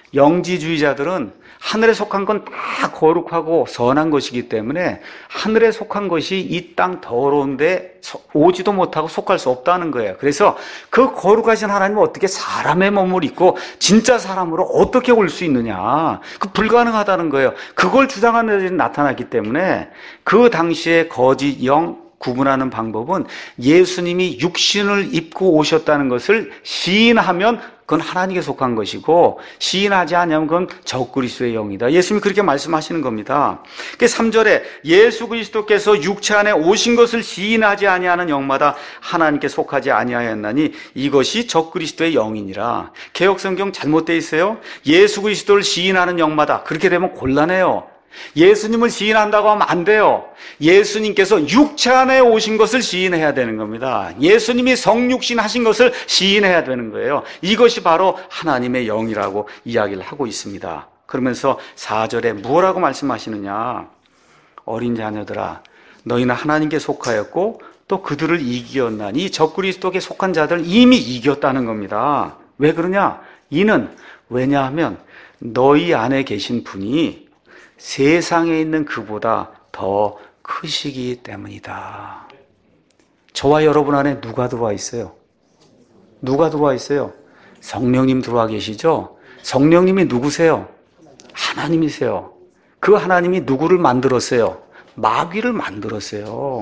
영지주의자들은 하늘에 속한 건 다 거룩하고 선한 것이기 때문에 하늘에 속한 것이 이 땅 더러운데 오지도 못하고 속할 수 없다는 거예요. 그래서 그 거룩하신 하나님은 어떻게 사람의 몸을 입고 진짜 사람으로 어떻게 올 수 있느냐? 그 불가능하다는 거예요. 그걸 주장하는 애들이 나타났기 때문에 그 당시에 거짓 영 구분하는 방법은 예수님이 육신을 입고 오셨다는 것을 시인하면 그건 하나님께 속한 것이고, 시인하지 않으면 그건 적그리스도의 영이다. 예수님이 그렇게 말씀하시는 겁니다. 3절에 예수 그리스도께서 육체 안에 오신 것을 시인하지 아니하는 영마다 하나님께 속하지 아니하였나니 이것이 적그리스도의 영이니라. 개역성경 잘못되어 있어요. 예수 그리스도를 시인하는 영마다. 그렇게 되면 곤란해요. 예수님을 시인한다고 하면 안 돼요. 예수님께서 육체 안에 오신 것을 시인해야 되는 겁니다. 예수님이 성육신 하신 것을 시인해야 되는 거예요. 이것이 바로 하나님의 영이라고 이야기를 하고 있습니다. 그러면서 4절에 뭐라고 말씀하시느냐? 어린 자녀들아, 너희는 하나님께 속하였고 또 그들을 이기었나니. 이 적그리스도께 속한 자들은 이미 이겼다는 겁니다. 왜 그러냐? 이는 왜냐하면 너희 안에 계신 분이 세상에 있는 그보다 더 크시기 때문이다. 저와 여러분 안에 누가 들어와 있어요? 누가 들어와 있어요? 성령님 들어와 계시죠? 성령님이 누구세요? 하나님이세요. 그 하나님이 누구를 만들었어요? 마귀를 만들었어요.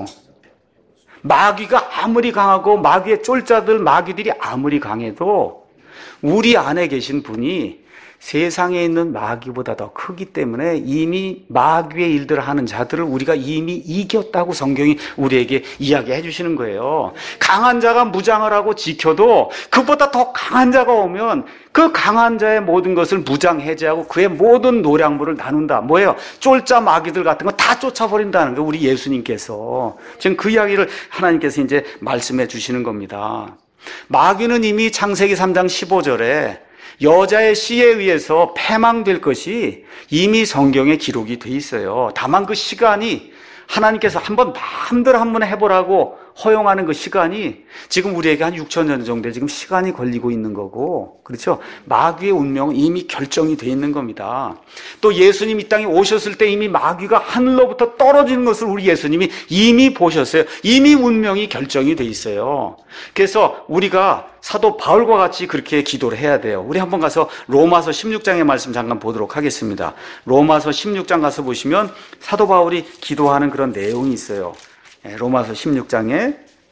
마귀가 아무리 강하고 마귀의 쫄자들, 마귀들이 아무리 강해도 우리 안에 계신 분이 세상에 있는 마귀보다 더 크기 때문에 이미 마귀의 일들을 하는 자들을 우리가 이미 이겼다고 성경이 우리에게 이야기해 주시는 거예요. 강한 자가 무장을 하고 지켜도 그보다 더 강한 자가 오면 그 강한 자의 모든 것을 무장해제하고 그의 모든 노량물을 나눈다. 뭐예요? 쫄자 마귀들 같은 거 다 쫓아버린다는 거. 우리 예수님께서 지금 그 이야기를 하나님께서 이제 말씀해 주시는 겁니다. 마귀는 이미 창세기 3장 15절에 여자의 씨에 의해서 패망될 것이 이미 성경에 기록이 돼 있어요. 다만 그 시간이 하나님께서 한번 마음대로 한번 해보라고 허용하는 그 시간이 지금 우리에게 한 6,000년 정도의 지금 시간이 걸리고 있는 거고, 그렇죠? 마귀의 운명은 이미 결정이 돼 있는 겁니다. 또 예수님 이 땅에 오셨을 때 이미 마귀가 하늘로부터 떨어지는 것을 우리 예수님이 이미 보셨어요. 이미 운명이 결정이 돼 있어요. 그래서 우리가 사도 바울과 같이 그렇게 기도를 해야 돼요. 우리 한번 가서 로마서 16장의 말씀 잠깐 보도록 하겠습니다. 로마서 16장 가서 보시면 사도 바울이 기도하는 그런 내용이 있어요. 로마서 16장에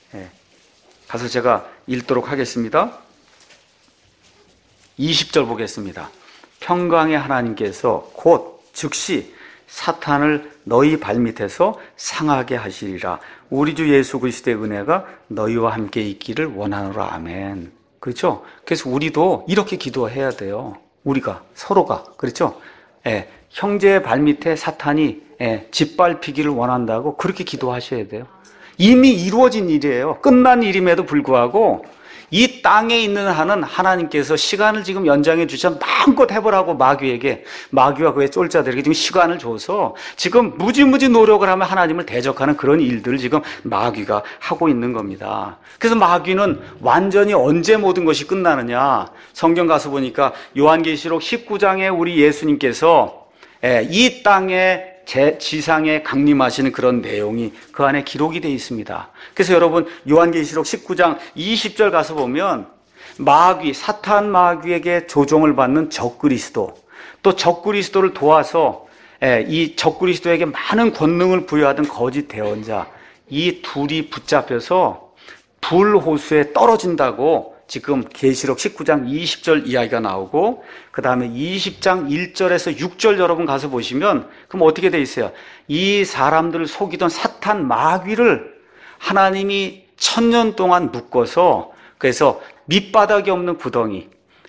가서 제가 읽도록 하겠습니다. 20절 보겠습니다. 평강의 하나님께서 곧 즉시 사탄을 너희 발밑에서 상하게 하시리라. 우리 주 예수 그리스도의 은혜가 너희와 함께 있기를 원하노라. 아멘. 그렇죠? 그래서 우리도 이렇게 기도해야 돼요. 우리가 서로가, 그렇죠? 형제의 발밑에 사탄이 짓밟히기를 원한다고 그렇게 기도하셔야 돼요. 이미 이루어진 일이에요. 끝난 일임에도 불구하고 이 땅에 있는 한은 하나님께서 시간을 지금 연장해 주셔서 마음껏 해보라고 마귀와 그의 쫄자들에게 지금 시간을 줘서 지금 무지무지 노력을 하며 하나님을 대적하는 그런 일들을 지금 마귀가 하고 있는 겁니다. 그래서 마귀는 완전히 언제 모든 것이 끝나느냐? 성경 가서 보니까 요한계시록 19장에 우리 예수님께서 이 땅에 지상에 강림하시는 그런 내용이 그 안에 기록이 되어 있습니다. 그래서 여러분 요한계시록 19장 20절 가서 보면 사탄 마귀에게 조종을 받는 적그리스도, 또 적그리스도를 도와서 이 적그리스도에게 많은 권능을 부여하던 거짓 대언자, 이 둘이 붙잡혀서 불호수에 떨어진다고 지금 계시록 19장 20절 이야기가 나오고, 그 다음에 20장 1절에서 6절 여러분 가서 보시면 그럼 어떻게 돼 있어요? 이 사람들을 속이던 사탄 마귀를 하나님이 1000년 동안 묶어서, 그래서 밑바닥이 없는 구덩이,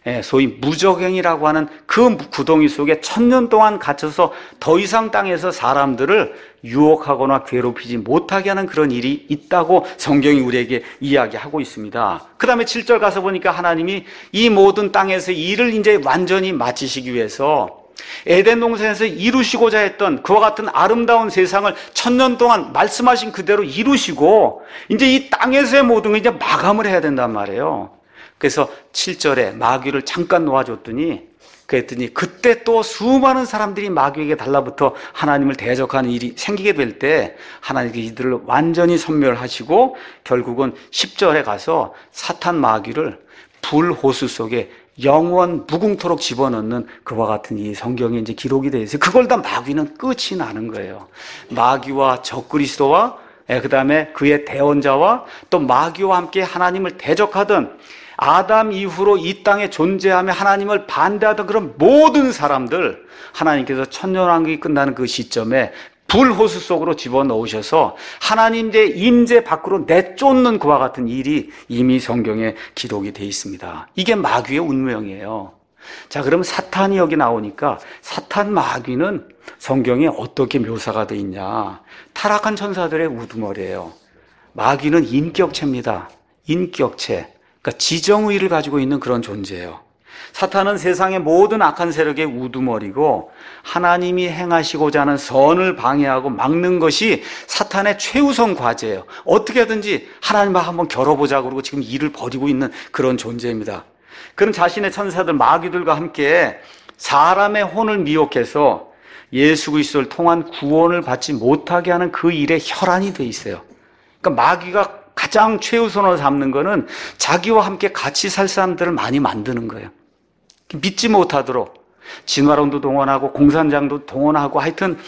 소위 무적행이라고 하는 그 구덩이 속에 1000년 동안 갇혀서 더 이상 땅에서 사람들을 유혹하거나 괴롭히지 못하게 하는 그런 일이 있다고 성경이 우리에게 이야기하고 있습니다. 그 다음에 7절 가서 보니까 하나님이 이 모든 땅에서 일을 이제 완전히 마치시기 위해서 에덴 동산에서 이루시고자 했던 그와 같은 아름다운 세상을 1000년 동안 말씀하신 그대로 이루시고 이제 이 땅에서의 모든 걸 이제 마감을 해야 된단 말이에요. 그래서 7절에 마귀를 잠깐 놓아줬더니 그랬더니 그때 또 수많은 사람들이 마귀에게 달라붙어 하나님을 대적하는 일이 생기게 될 때 하나님께 이들을 완전히 섬멸하시고 결국은 10절에 가서 사탄 마귀를 불호수 속에 영원 무궁토록 집어넣는 그와 같은 이 성경에 이제 기록이 되어 있어요. 그걸 다 마귀는 끝이 나는 거예요. 마귀와 적그리스도와 그 다음에 그의 대언자와 또 마귀와 함께 하나님을 대적하던 아담 이후로 이 땅에 존재하며 하나님을 반대하던 그런 모든 사람들 하나님께서 천년왕국이 끝나는 그 시점에 불호수 속으로 집어넣으셔서 하나님의 임재 밖으로 내쫓는 그와 같은 일이 이미 성경에 기록이 되어 있습니다. 이게 마귀의 운명이에요. 자, 그럼 사탄이 여기 나오니까 사탄 마귀는 성경에 어떻게 묘사가 되어 있냐? 타락한 천사들의 우두머리예요. 마귀는 인격체입니다. 인격체. 그러니까 지정의를 가지고 있는 그런 존재예요. 사탄은 세상의 모든 악한 세력의 우두머리고 하나님이 행하시고자 하는 선을 방해하고 막는 것이 사탄의 최우선 과제예요. 어떻게 하든지 하나님과 한번 겨뤄보자 그러고 지금 일을 벌이고 있는 그런 존재입니다. 그는 자신의 천사들 마귀들과 함께 사람의 혼을 미혹해서 예수 그리스도를 통한 구원을 받지 못하게 하는 그 일에 혈안이 돼 있어요. 그러니까 마귀가 가장 최우선으로 삼는 거는 자기와 함께 같이 살 사람들을 많이 만드는 거예요. 믿지 못하도록 진화론도 동원하고 공산장도 동원하고 하여튼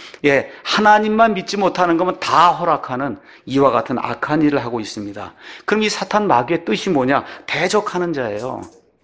하나님만 믿지 못하는 거면 다 허락하는 이와 같은 악한 일을 하고 있습니다. 그럼 이 사탄 마귀의 뜻이 뭐냐? 대적하는 자예요.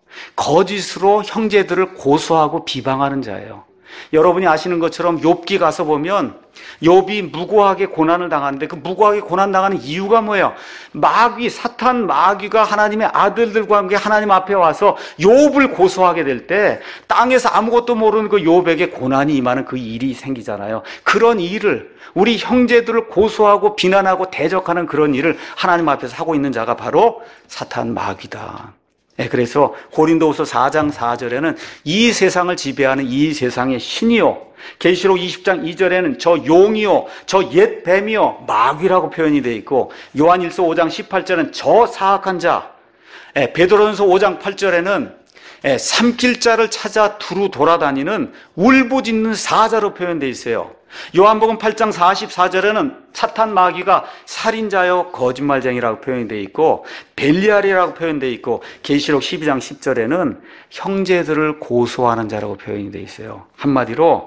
거짓으로 형제들을 고소하고 비방하는 자예요. 여러분이 아시는 것처럼 욥기 가서 보면 욥이 무고하게 고난을 당하는데 그 무고하게 고난 당하는 이유가 뭐예요? 마귀, 사탄 마귀가 하나님의 아들들과 함께 하나님 앞에 와서 욥을 고소하게 될 때 땅에서 아무것도 모르는 그 욥에게 고난이 임하는 그 일이 생기잖아요. 그런 일을 우리 형제들을 고소하고 비난하고 대적하는 그런 일을 하나님 앞에서 하고 있는 자가 바로 사탄 마귀다. 그래서 고린도후서 4장 4절에는 이 세상을 지배하는 이 세상의 신이요, 계시록 20장 2절에는 저 용이요, 저 옛 뱀이요, 마귀라고 표현이 되어 있고, 요한일서 5장 18절에는 저 사악한 자, 베드로전서 5장 8절에는 삼킬 자를 찾아 두루 돌아다니는 울부짖는 사자로 표현되어 있어요. 요한복음 8장 44절에는 사탄 마귀가 살인자요 거짓말쟁이라고 표현이 되어 있고 벨리알이라고 표현되어 있고 계시록 12장 10절에는 형제들을 고소하는 자라고 표현이 되어 있어요. 한마디로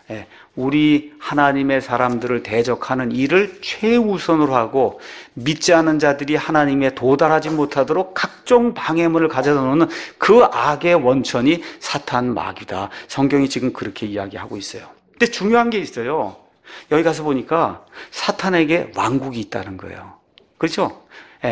우리 하나님의 사람들을 대적하는 일을 최우선으로 하고 믿지 않는 자들이 하나님에 도달하지 못하도록 각종 방해물을 가져다 놓는 그 악의 원천이 사탄 마귀다. 성경이 지금 그렇게 이야기하고 있어요. 근데 중요한 게 있어요. 여기 가서 보니까 사탄에게 왕국이 있다는 거예요. 그렇죠?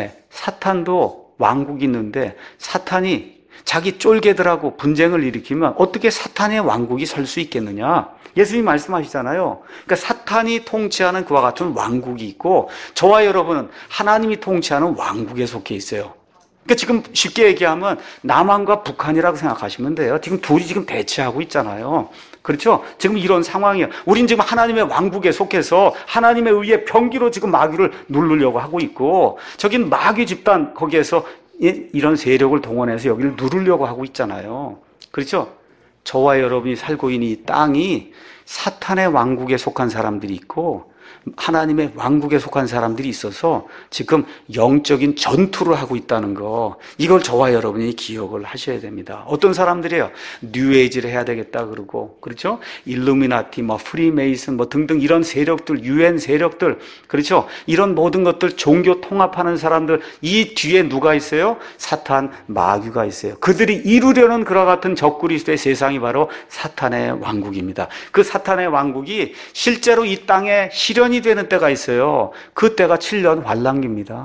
사탄도 왕국이 있는데 사탄이 자기 쫄개들하고 분쟁을 일으키면 어떻게 사탄의 왕국이 설 수 있겠느냐? 예수님이 말씀하시잖아요. 그러니까 사탄이 통치하는 그와 같은 왕국이 있고 저와 여러분은 하나님이 통치하는 왕국에 속해 있어요. 그러니까 지금 쉽게 얘기하면 남한과 북한이라고 생각하시면 돼요. 지금 둘이 지금 대치하고 있잖아요. 그렇죠? 지금 이런 상황이에요. 우린 지금 하나님의 왕국에 속해서 하나님에 의해 병기로 지금 마귀를 누르려고 하고 있고 저긴 마귀 집단 거기에서 이런 세력을 동원해서 여기를 누르려고 하고 있잖아요. 그렇죠? 저와 여러분이 살고 있는 이 땅이 사탄의 왕국에 속한 사람들이 있고 하나님의 왕국에 속한 사람들이 있어서 지금 영적인 전투를 하고 있다는 거, 이걸 저와 여러분이 기억을 하셔야 됩니다. 어떤 사람들이에요? 뉴에이지를 해야 되겠다 그러고, 그렇죠? 일루미나티, 프리메이슨 등등 이런 세력들, 유엔 세력들, 그렇죠? 이런 모든 것들 종교 통합하는 사람들, 이 뒤에 누가 있어요? 사탄 마귀가 있어요. 그들이 이루려는 그와 같은 적그리스도의 세상이 바로 사탄의 왕국입니다. 그 사탄의 왕국이 실제로 이 땅에 실현이 되는 때가 있어요. 그 때가 7년 환란기입니다.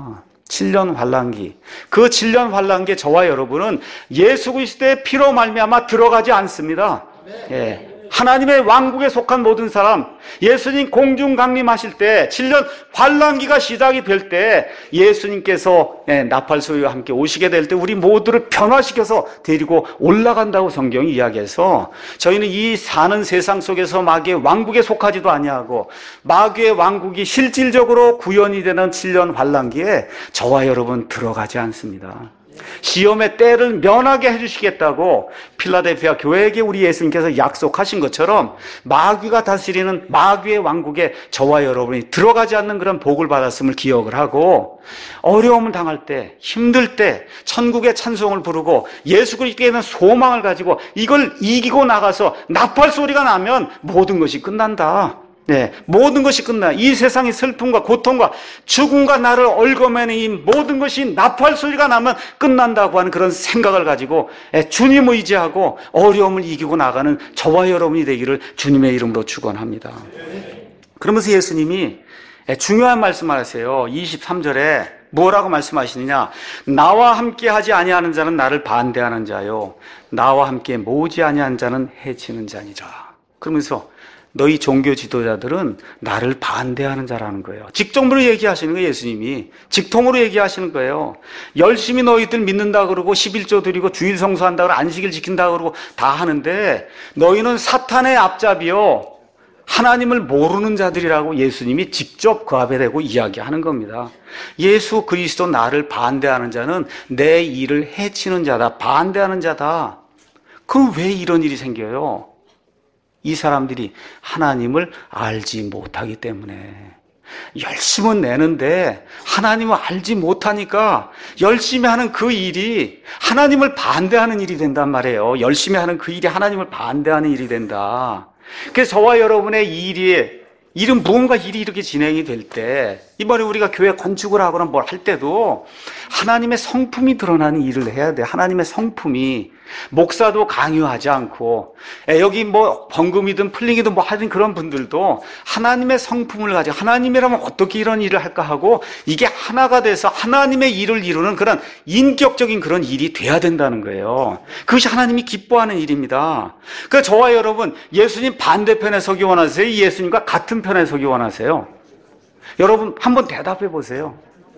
7년 환란기. 그 7년 환란기에 저와 여러분은 예수 그리스도의 피로 말미암아 들어가지 않습니다. 예. 하나님의 왕국에 속한 모든 사람, 예수님 공중 강림하실 때 7년 환란기가 시작이 될 때 예수님께서 나팔소리와 함께 오시게 될 때 우리 모두를 변화시켜서 데리고 올라간다고 성경이 이야기해서 저희는 이 사는 세상 속에서 마귀의 왕국에 속하지도 아니하고 마귀의 왕국이 실질적으로 구현이 되는 7년 환란기에 저와 여러분 들어가지 않습니다. 시험의 때를 면하게 해주시겠다고 필라델피아 교회에게 우리 예수님께서 약속하신 것처럼 마귀가 다스리는 마귀의 왕국에 저와 여러분이 들어가지 않는 그런 복을 받았음을 기억을 하고 어려움을 당할 때, 힘들 때 천국의 찬송을 부르고 예수 그리스도에 대한 소망을 가지고 이걸 이기고 나가서 나팔 소리가 나면 모든 것이 끝난다. 네, 모든 것이 끝나. 이 세상의 슬픔과 고통과 죽음과 나를 얽어매는 이 모든 것이 나팔 소리가 나면 끝난다고 하는 그런 생각을 가지고 주님 의지하고 어려움을 이기고 나가는 저와 여러분이 되기를 주님의 이름으로 축원합니다. 그러면서 예수님이 중요한 말씀을 하세요. 23절에 뭐라고 말씀하시느냐? 나와 함께 하지 아니하는 자는 나를 반대하는 자요, 나와 함께 모으지 아니한 자는 해치는 자니라. 그러면서 너희 종교 지도자들은 나를 반대하는 자라는 거예요. 직접으로 얘기하시는 거예요. 예수님이 직통으로 얘기하시는 거예요. 열심히 너희들 믿는다 그러고 11조 드리고 주일 성수한다 그러고 안식일 지킨다 그러고 다 하는데 너희는 사탄의 앞잡이요, 하나님을 모르는 자들이라고 예수님이 직접 그 앞에 대고 이야기하는 겁니다. 예수 그리스도 나를 반대하는 자는 내 일을 해치는 자다, 반대하는 자다. 그럼 왜 이런 일이 생겨요? 이 사람들이 하나님을 알지 못하기 때문에. 열심은 내는데 하나님을 알지 못하니까 열심히 하는 그 일이 하나님을 반대하는 일이 된단 말이에요. 열심히 하는 그 일이 하나님을 반대하는 일이 된다. 그래서 저와 여러분의 일은 무언가 일이 이렇게 진행이 될 때, 이번에 우리가 교회 건축을 하거나 뭘 할 때도 하나님의 성품이 드러나는 일을 해야 돼. 하나님의 성품이. 목사도 강요하지 않고, 여기 뭐 번금이든 플링이든 뭐 하든 그런 분들도 하나님의 성품을 가지고 하나님이라면 어떻게 이런 일을 할까 하고 이게 하나가 돼서 하나님의 일을 이루는 그런 인격적인 그런 일이 돼야 된다는 거예요. 그것이 하나님이 기뻐하는 일입니다. 그래서 저와 여러분, 예수님 반대편에 서기 원하세요? 예수님과 같은 편에 서기 원하세요? 여러분 한번 대답해 보세요.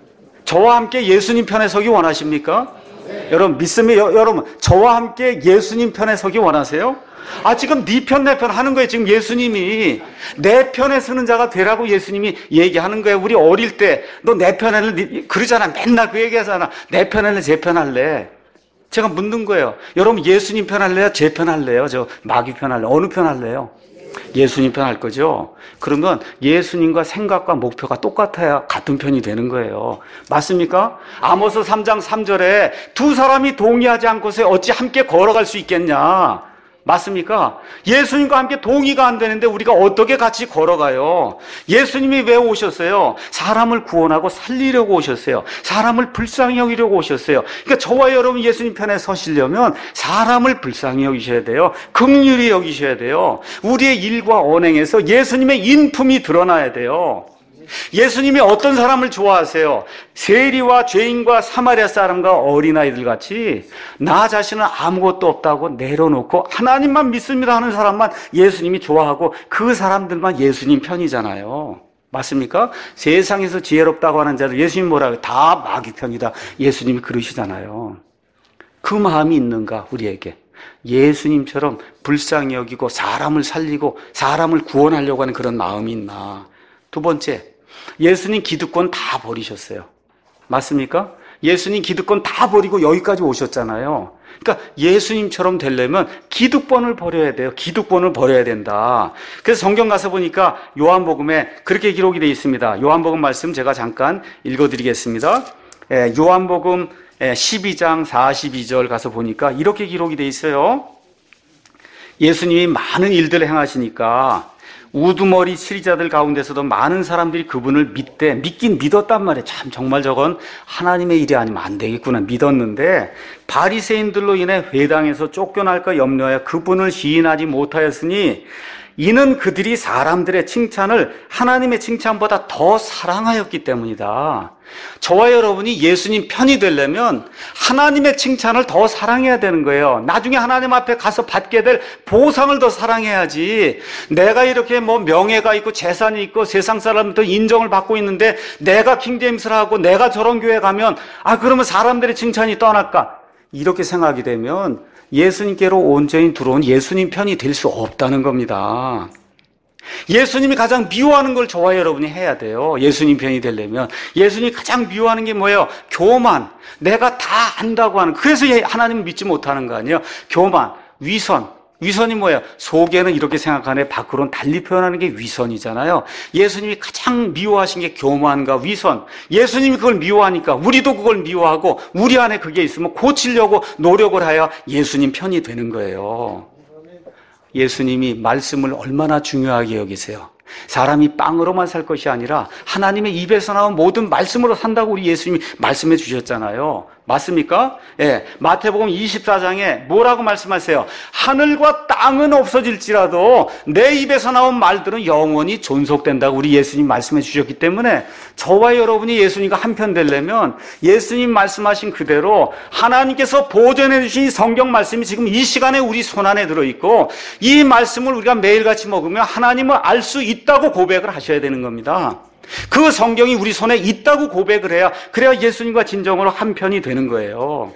저와 함께 예수님 편에 서기 원하십니까? 여러분 믿습니다. 여러분 저와 함께 예수님 편에 서기 원하세요? 지금 네 편 내 편 하는 거예요. 지금 예수님이 내 편에 서는 자가 되라고 예수님이 얘기하는 거예요. 우리 어릴 때 너 내 편 할래? 그러잖아. 맨날 그 얘기하잖아. 내 편 할래? 제 편 할래? 제가 묻는 거예요. 여러분 예수님 편 할래요? 제 편 할래요? 저 마귀 편 할래요? 어느 편 할래요? 예수님 편 할 거죠? 그러면 예수님과 생각과 목표가 똑같아야 같은 편이 되는 거예요. 맞습니까? 아모스 3장 3절에 두 사람이 동의하지 않고서 어찌 함께 걸어갈 수 있겠냐? 맞습니까? 예수님과 함께 동의가 안 되는데 우리가 어떻게 같이 걸어가요? 예수님이 왜 오셨어요? 사람을 구원하고 살리려고 오셨어요. 사람을 불쌍히 여기려고 오셨어요. 그러니까 저와 여러분 예수님 편에 서시려면 사람을 불쌍히 여기셔야 돼요. 긍휼히 여기셔야 돼요. 우리의 일과 언행에서 예수님의 인품이 드러나야 돼요. 예수님이 어떤 사람을 좋아하세요? 세리와 죄인과 사마리아 사람과 어린아이들 같이 나 자신은 아무것도 없다고 내려놓고 하나님만 믿습니다 하는 사람만 예수님이 좋아하고 그 사람들만 예수님 편이잖아요. 맞습니까? 세상에서 지혜롭다고 하는 자들 예수님 뭐라고? 다 마귀 편이다. 예수님이 그러시잖아요. 그 마음이 있는가 우리에게? 예수님처럼 불쌍히 여기고 사람을 살리고 사람을 구원하려고 하는 그런 마음이 있나? 두 번째, 예수님 기득권 다 버리셨어요. 맞습니까? 예수님 기득권 다 버리고 여기까지 오셨잖아요. 그러니까 예수님처럼 되려면 기득권을 버려야 돼요. 기득권을 버려야 된다. 그래서 성경 가서 보니까 요한복음에 그렇게 기록이 되어 있습니다. 요한복음 말씀 제가 잠깐 읽어드리겠습니다. 요한복음 12장 42절 가서 보니까 이렇게 기록이 되어 있어요. 예수님이 많은 일들을 행하시니까 우두머리 치리자들 가운데서도 많은 사람들이 그분을 믿긴 믿었단 말이에요. 참 정말 저건 하나님의 일이 아니면 안 되겠구나 믿었는데 바리새인들로 인해 회당에서 쫓겨날까 염려하여 그분을 시인하지 못하였으니 이는 그들이 사람들의 칭찬을 하나님의 칭찬보다 더 사랑하였기 때문이다. 저와 여러분이 예수님 편이 되려면 하나님의 칭찬을 더 사랑해야 되는 거예요. 나중에 하나님 앞에 가서 받게 될 보상을 더 사랑해야지. 내가 이렇게 명예가 있고 재산이 있고 세상 사람들 인정을 받고 있는데 내가 킹제임스를 하고 내가 저런 교회 가면 그러면 사람들의 칭찬이 떠날까? 이렇게 생각이 되면 예수님께로 온전히 들어온 예수님 편이 될 수 없다는 겁니다. 예수님이 가장 미워하는 걸 저와 여러분이 해야 돼요. 예수님 편이 되려면. 예수님이 가장 미워하는 게 뭐예요? 교만. 내가 다 안다고 하는. 그래서 하나님을 믿지 못하는 거 아니에요? 교만, 위선. 위선이 뭐예요? 속에는 이렇게 생각하네, 밖으로는 달리 표현하는 게 위선이잖아요. 예수님이 가장 미워하신 게 교만과 위선. 예수님이 그걸 미워하니까 우리도 그걸 미워하고 우리 안에 그게 있으면 고치려고 노력을 하여 예수님 편이 되는 거예요. 예수님이 말씀을 얼마나 중요하게 여기세요. 사람이 빵으로만 살 것이 아니라 하나님의 입에서 나온 모든 말씀으로 산다고 우리 예수님이 말씀해 주셨잖아요. 맞습니까? 예. 마태복음 24장에 뭐라고 말씀하세요? 하늘과 땅은 없어질지라도 내 입에서 나온 말들은 영원히 존속된다고 우리 예수님 말씀해 주셨기 때문에 저와 여러분이 예수님과 한편 되려면 예수님 말씀하신 그대로 하나님께서 보존해 주신 성경 말씀이 지금 이 시간에 우리 손안에 들어있고 이 말씀을 우리가 매일같이 먹으면 하나님을 알 수 있다고 고백을 하셔야 되는 겁니다. 그 성경이 우리 손에 있다고 고백을 해야 그래야 예수님과 진정으로 한편이 되는 거예요.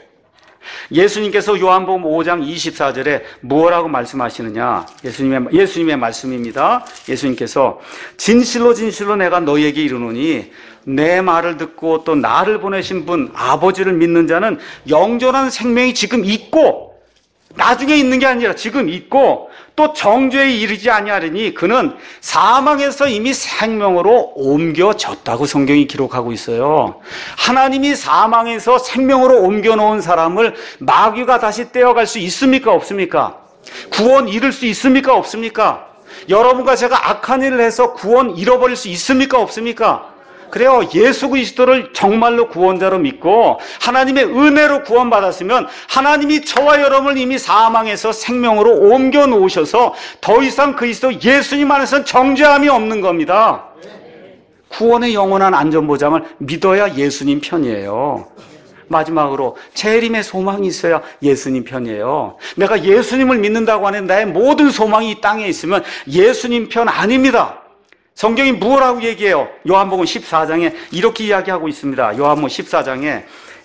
예수님께서 요한복음 5장 24절에 뭐라고 말씀하시느냐? 예수님의 말씀입니다. 예수님께서 진실로 진실로 내가 너희에게 이르노니 내 말을 듣고 또 나를 보내신 분 아버지를 믿는 자는 영존한 생명이 지금 있고 나중에 있는 게 아니라 지금 있고 또 정죄에 이르지 아니하리니 그는 사망에서 이미 생명으로 옮겨졌다고 성경이 기록하고 있어요. 하나님이 사망에서 생명으로 옮겨놓은 사람을 마귀가 다시 떼어갈 수 있습니까? 없습니까? 구원 잃을 수 있습니까? 없습니까? 여러분과 제가 악한 일을 해서 구원 잃어버릴 수 있습니까? 없습니까? 그래요. 예수 그리스도를 정말로 구원자로 믿고 하나님의 은혜로 구원받았으면 하나님이 저와 여러분을 이미 사망에서 생명으로 옮겨 놓으셔서 더 이상 그리스도 예수님 안에서는 정죄함이 없는 겁니다. 구원의 영원한 안전보장을 믿어야 예수님 편이에요. 마지막으로 재림의 소망이 있어야 예수님 편이에요. 내가 예수님을 믿는다고 하는 나의 모든 소망이 이 땅에 있으면 예수님 편 아닙니다. 성경이 뭐라고 얘기해요? 요한복음 14장에 이렇게 이야기하고 있습니다. 요한복음 14장에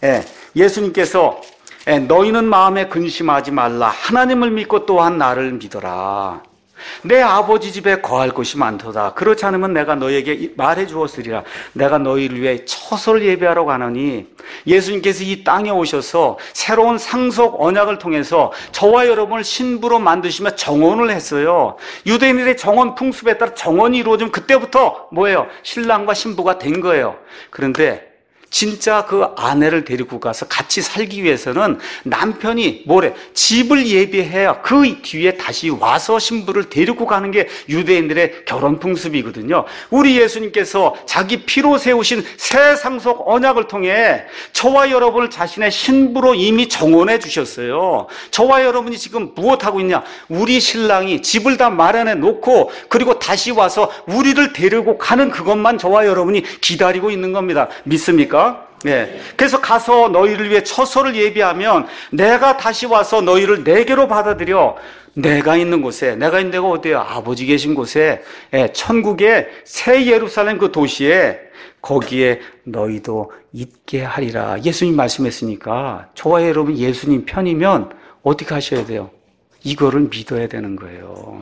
예수님께서 너희는 마음에 근심하지 말라. 하나님을 믿고 또한 나를 믿어라. 내 아버지 집에 거할 곳이 많도다. 그렇지 않으면 내가 너희에게 말해 주었으리라. 내가 너희를 위해 처소를 예비하러 가노니 예수님께서 이 땅에 오셔서 새로운 상속 언약을 통해서 저와 여러분을 신부로 만드시며 정혼을 했어요. 유대인들의 정혼 풍습에 따라 정혼이 이루어지면 그때부터 뭐예요? 신랑과 신부가 된 거예요. 그런데 진짜 그 아내를 데리고 가서 같이 살기 위해서는 남편이 집을 예비해야 그 뒤에 다시 와서 신부를 데리고 가는 게 유대인들의 결혼 풍습이거든요. 우리 예수님께서 자기 피로 세우신 새 상속 언약을 통해 저와 여러분을 자신의 신부로 이미 정혼해 주셨어요. 저와 여러분이 지금 무엇하고 있냐? 우리 신랑이 집을 다 마련해 놓고 그리고 다시 와서 우리를 데리고 가는 그것만 저와 여러분이 기다리고 있는 겁니다. 믿습니까? 네. 그래서 가서 너희를 위해 처소를 예비하면 내가 다시 와서 너희를 내게로 받아들여 내가 있는 곳에, 내가 있는 데가 어디예요? 아버지 계신 곳에, 천국의 새 예루살렘 그 도시에 거기에 너희도 있게 하리라. 예수님 말씀했으니까 저와 여러분 예수님 편이면 어떻게 하셔야 돼요? 이거를 믿어야 되는 거예요.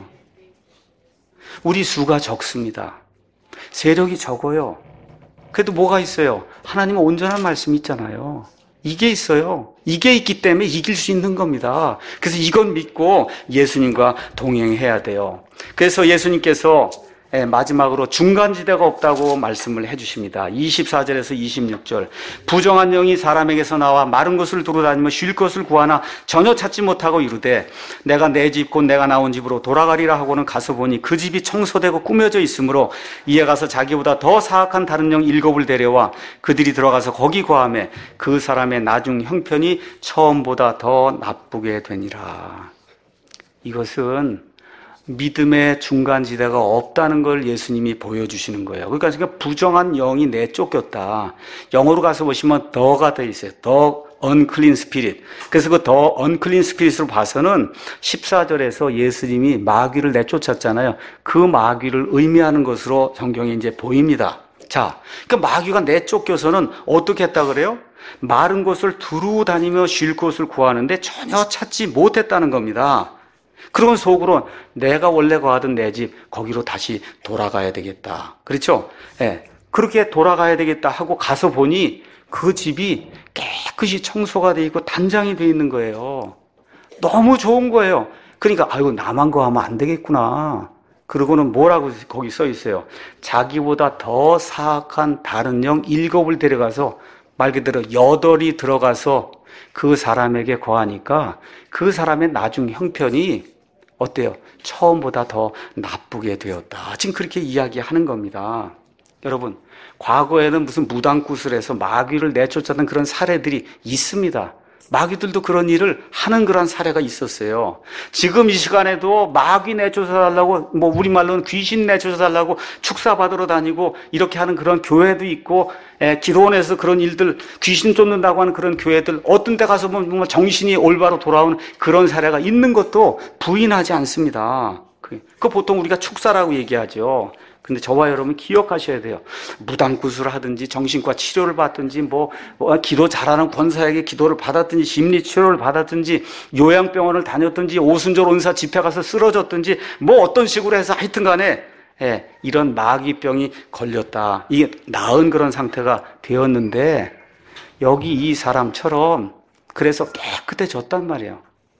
우리 수가 적습니다. 세력이 적어요. 그래도 뭐가 있어요? 하나님은 온전한 말씀이 있잖아요. 이게 있어요. 이게 있기 때문에 이길 수 있는 겁니다. 그래서 이건 믿고 예수님과 동행해야 돼요. 그래서 예수님께서 마지막으로 중간지대가 없다고 말씀을 해주십니다. 24절에서 26절. 부정한 영이 사람에게서 나와 마른 곳을 두루다니며 쉴 것을 구하나 전혀 찾지 못하고 이르되 내가 내 집 곧 내가 나온 집으로 돌아가리라 하고는 가서 보니 그 집이 청소되고 꾸며져 있으므로 이에 가서 자기보다 더 사악한 다른 영 7을 데려와 그들이 들어가서 거기 거하매 그 사람의 나중 형편이 처음보다 더 나쁘게 되니라. 이것은 믿음의 중간지대가 없다는 걸 예수님이 보여주시는 거예요. 그러니까 부정한 영이 내쫓겼다. 영어로 가서 보시면 더가 돼 있어요. 더 unclean spirit. 그래서 그 더 unclean spirit으로 봐서는 14절에서 예수님이 마귀를 내쫓았잖아요. 그 마귀를 의미하는 것으로 성경에 이제 보입니다. 자, 그 마귀가 내쫓겨서는 어떻게 했다 그래요? 마른 곳을 두루 다니며 쉴 곳을 구하는데 전혀 찾지 못했다는 겁니다. 그러면 속으로 내가 원래 거하던 내 집 거기로 다시 돌아가야 되겠다. 그렇죠? 예. 그렇게 돌아가야 되겠다 하고 가서 보니 그 집이 깨끗이 청소가 돼 있고 단장이 돼 있는 거예요. 너무 좋은 거예요. 그러니까 아이고 나만 거하면 안 되겠구나. 그러고는 뭐라고 거기 써 있어요. 자기보다 더 사악한 다른 영 7을 데려가서 말 그대로 8이 들어가서 그 사람에게 거하니까 그 사람의 나중 형편이 어때요? 처음보다 더 나쁘게 되었다. 지금 그렇게 이야기하는 겁니다. 여러분, 과거에는 무슨 무당구슬에서 마귀를 내쫓았던 그런 사례들이 있습니다. 마귀들도 그런 일을 하는 그런 사례가 있었어요. 지금 이 시간에도 마귀 내쫓아달라고, 우리말로는 귀신 내쫓아달라고 축사받으러 다니고 이렇게 하는 그런 교회도 있고, 기도원에서 그런 일들, 귀신 쫓는다고 하는 그런 교회들, 어떤 데 가서 보면 정신이 올바로 돌아오는 그런 사례가 있는 것도 부인하지 않습니다. 그 보통 우리가 축사라고 얘기하죠. 근데 저와 여러분 기억하셔야 돼요. 무당구슬을 하든지 정신과 치료를 받든지 기도 잘하는 권사에게 기도를 받았든지 심리 치료를 받았든지 요양병원을 다녔든지 오순절 온사 집회 가서 쓰러졌든지 어떤 식으로 해서 하여튼 간에 이런 마귀병이 걸렸다. 이게 나은 그런 상태가 되었는데 여기 이 사람처럼 그래서 깨끗해졌단 말이에요.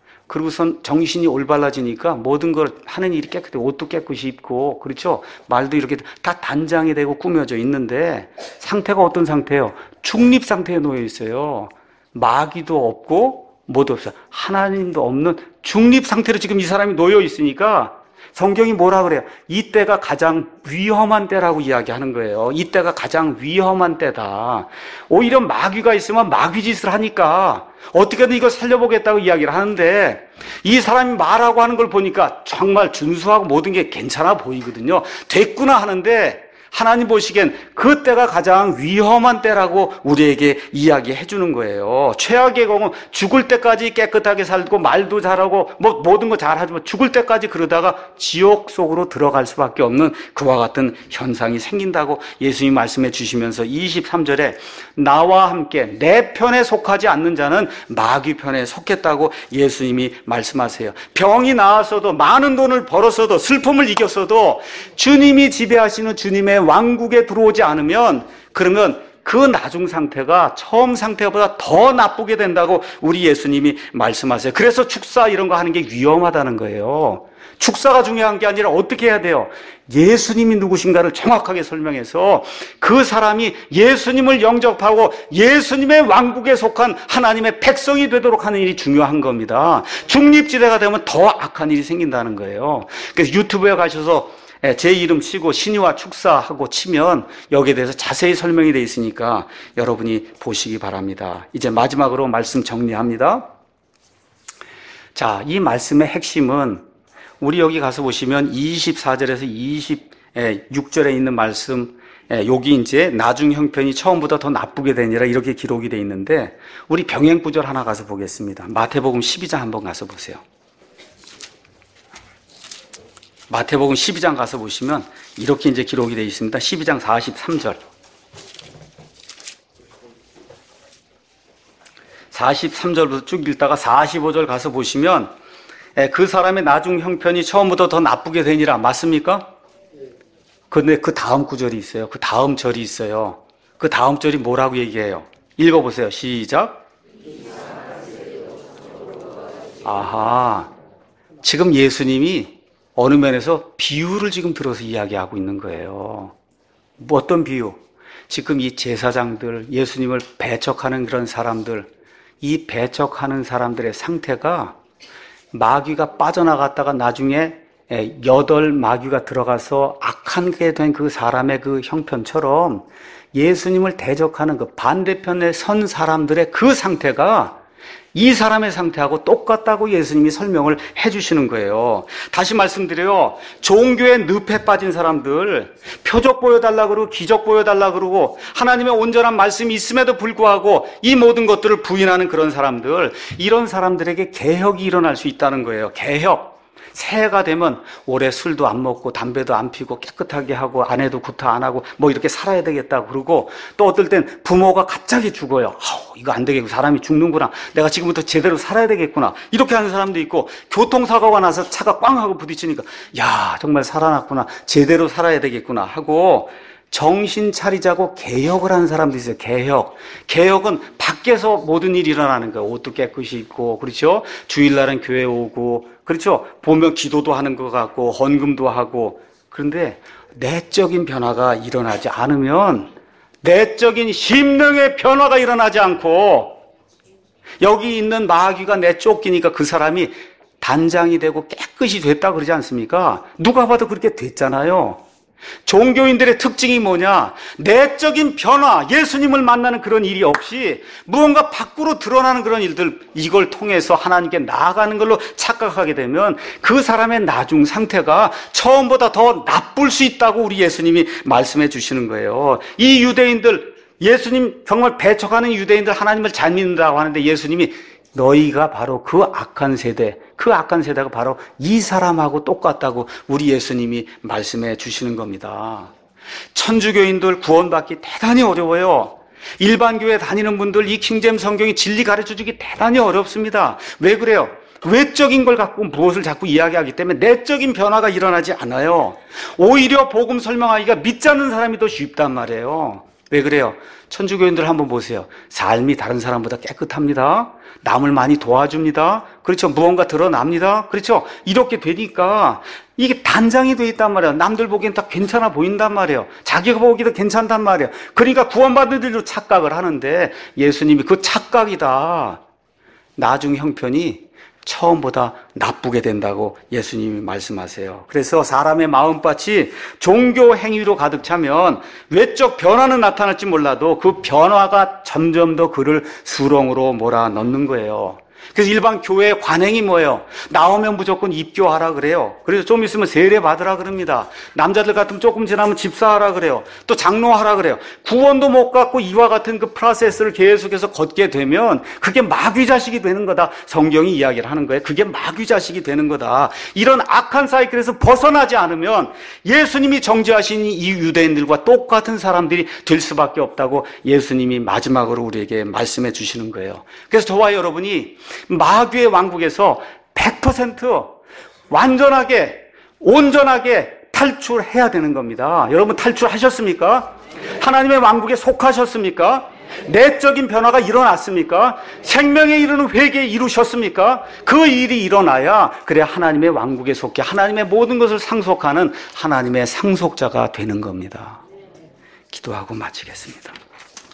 그리고선 정신이 올바라지니까 모든 걸 하는 일이 깨끗해. 옷도 깨끗이 입고, 그렇죠? 말도 이렇게 다 단장이 되고 꾸며져 있는데 상태가 어떤 상태예요? 중립 상태에 놓여 있어요. 마귀도 없고 뭐도 없어요. 하나님도 없는 중립 상태로 지금 이 사람이 놓여 있으니까 성경이 뭐라 그래요? 이때가 가장 위험한 때라고 이야기하는 거예요. 이때가 가장 위험한 때다. 오히려 마귀가 있으면 마귀 짓을 하니까 어떻게든 이걸 살려보겠다고 이야기를 하는데 이 사람이 말하고 하는 걸 보니까 정말 준수하고 모든 게 괜찮아 보이거든요. 됐구나 하는데 하나님 보시기엔 그때가 가장 위험한 때라고 우리에게 이야기해 주는 거예요. 최악의 경우 죽을 때까지 깨끗하게 살고 말도 잘하고 모든 거 잘하지만 죽을 때까지 그러다가 지옥 속으로 들어갈 수밖에 없는 그와 같은 현상이 생긴다고 예수님이 말씀해 주시면서 23절에 나와 함께 내 편에 속하지 않는 자는 마귀 편에 속했다고 예수님이 말씀하세요. 병이 나았어도 많은 돈을 벌었어도 슬픔을 이겼어도 주님이 지배하시는 주님의 왕국에 들어오지 않으면 그러면 그 나중 상태가 처음 상태보다 더 나쁘게 된다고 우리 예수님이 말씀하세요. 그래서 축사 이런 거 하는 게 위험하다는 거예요. 축사가 중요한 게 아니라 어떻게 해야 돼요? 예수님이 누구신가를 정확하게 설명해서 그 사람이 예수님을 영접하고 예수님의 왕국에 속한 하나님의 백성이 되도록 하는 일이 중요한 겁니다. 중립지대가 되면 더 악한 일이 생긴다는 거예요. 그래서 유튜브에 가셔서 제 이름 치고 신의와 축사하고 치면 여기에 대해서 자세히 설명이 되어 있으니까 여러분이 보시기 바랍니다. 이제 마지막으로 말씀 정리합니다. 자, 이 말씀의 핵심은 우리 여기 가서 보시면 24절에서 26절에 있는 말씀, 여기 이제 나중 형편이 처음보다 더 나쁘게 되니라 이렇게 기록이 되어 있는데 우리 병행 구절 하나 가서 보겠습니다. 마태복음 12장 한번 가서 보세요. 마태복음 12장 가서 보시면 이렇게 이제 기록이 되어 있습니다. 12장 43절. 43절부터 쭉 읽다가 45절 가서 보시면 그 사람의 나중 형편이 처음부터 더 나쁘게 되니라. 맞습니까? 근데 그 다음 구절이 있어요. 그 다음 절이 있어요. 그 다음 절이 뭐라고 얘기해요? 읽어보세요. 시작. 아하. 지금 예수님이 어느 면에서 비유를 지금 들어서 이야기하고 있는 거예요. 어떤 비유? 지금 이 제사장들, 예수님을 배척하는 그런 사람들, 이 배척하는 사람들의 상태가 마귀가 빠져나갔다가 나중에 8 마귀가 들어가서 악한 게 된 그 사람의 그 형편처럼 예수님을 대적하는 그 반대편에 선 사람들의 그 상태가 이 사람의 상태하고 똑같다고 예수님이 설명을 해주시는 거예요. 다시 말씀드려요. 종교에 늪에 빠진 사람들, 표적 보여달라 그러고 기적 보여달라 그러고 하나님의 온전한 말씀이 있음에도 불구하고 이 모든 것들을 부인하는 그런 사람들, 이런 사람들에게 개혁이 일어날 수 있다는 거예요. 개혁. 새해가 되면 올해 술도 안 먹고 담배도 안 피고 깨끗하게 하고 아내도 구타 안 하고 뭐 이렇게 살아야 되겠다 그러고, 또 어떨 땐 부모가 갑자기 죽어요. 이거 안 되겠고 사람이 죽는구나. 내가 지금부터 제대로 살아야 되겠구나. 이렇게 하는 사람도 있고, 교통사고가 나서 차가 꽝 하고 부딪히니까 야 정말 살아났구나. 제대로 살아야 되겠구나 하고 정신 차리자고 개혁을 하는 사람도 있어요. 개혁은 밖에서 모든 일이 일어나는 거예요. 옷도 깨끗이 입고, 그렇죠? 주일날은 교회 오고, 그렇죠? 보면 기도도 하는 것 같고, 헌금도 하고. 그런데 내적인 변화가 일어나지 않으면, 내적인 심령의 변화가 일어나지 않고, 여기 있는 마귀가 내쫓기니까 그 사람이 단장이 되고 깨끗이 됐다 그러지 않습니까? 누가 봐도 그렇게 됐잖아요. 종교인들의 특징이 뭐냐? 내적인 변화, 예수님을 만나는 그런 일이 없이 무언가 밖으로 드러나는 그런 일들, 이걸 통해서 하나님께 나아가는 걸로 착각하게 되면 그 사람의 나중 상태가 처음보다 더 나쁠 수 있다고 우리 예수님이 말씀해 주시는 거예요. 이 유대인들, 예수님 정말 배척하는 유대인들 하나님을 잘 믿는다고 하는데 예수님이 너희가 바로 그 악한 세대가 바로 이 사람하고 똑같다고 우리 예수님이 말씀해 주시는 겁니다. 천주교인들 구원받기 대단히 어려워요. 일반 교회 다니는 분들 이 킹제임스 성경이 진리 가르쳐 주기 대단히 어렵습니다. 왜 그래요? 외적인 걸 갖고 무엇을 자꾸 이야기하기 때문에 내적인 변화가 일어나지 않아요. 오히려 복음 설명하기가 믿지 않는 사람이 더 쉽단 말이에요. 왜 그래요? 천주교인들 한번 보세요. 삶이 다른 사람보다 깨끗합니다. 남을 많이 도와줍니다. 그렇죠? 무언가 드러납니다. 그렇죠? 이렇게 되니까 이게 단장이 돼 있단 말이에요. 남들 보기엔 다 괜찮아 보인단 말이에요. 자기가 보기도 괜찮단 말이에요. 그러니까 구원받는 일로 착각을 하는데 예수님이 그 착각이다. 나중 형편이 처음보다 나쁘게 된다고 예수님이 말씀하세요. 그래서 사람의 마음밭이 종교 행위로 가득 차면 외적 변화는 나타날지 몰라도 그 변화가 점점 더 그를 수렁으로 몰아넣는 거예요. 그래서 일반 교회의 관행이 뭐예요? 나오면 무조건 입교하라 그래요. 그래서 좀 있으면 세례 받으라 그럽니다. 남자들 같으면 조금 지나면 집사하라 그래요. 또 장로하라 그래요. 구원도 못 갖고 이와 같은 그 프로세스를 계속해서 걷게 되면 그게 마귀 자식이 되는 거다. 성경이 이야기를 하는 거예요. 그게 마귀 자식이 되는 거다. 이런 악한 사이클에서 벗어나지 않으면 예수님이 정죄하신 이 유대인들과 똑같은 사람들이 될 수밖에 없다고 예수님이 마지막으로 우리에게 말씀해 주시는 거예요. 그래서 저와 여러분이 마귀의 왕국에서 100% 완전하게 온전하게 탈출해야 되는 겁니다. 여러분 탈출하셨습니까? 하나님의 왕국에 속하셨습니까? 내적인 변화가 일어났습니까? 생명에 이르는 회개에 이루셨습니까? 그 일이 일어나야 그래야 하나님의 왕국에 속해 하나님의 모든 것을 상속하는 하나님의 상속자가 되는 겁니다. 기도하고 마치겠습니다.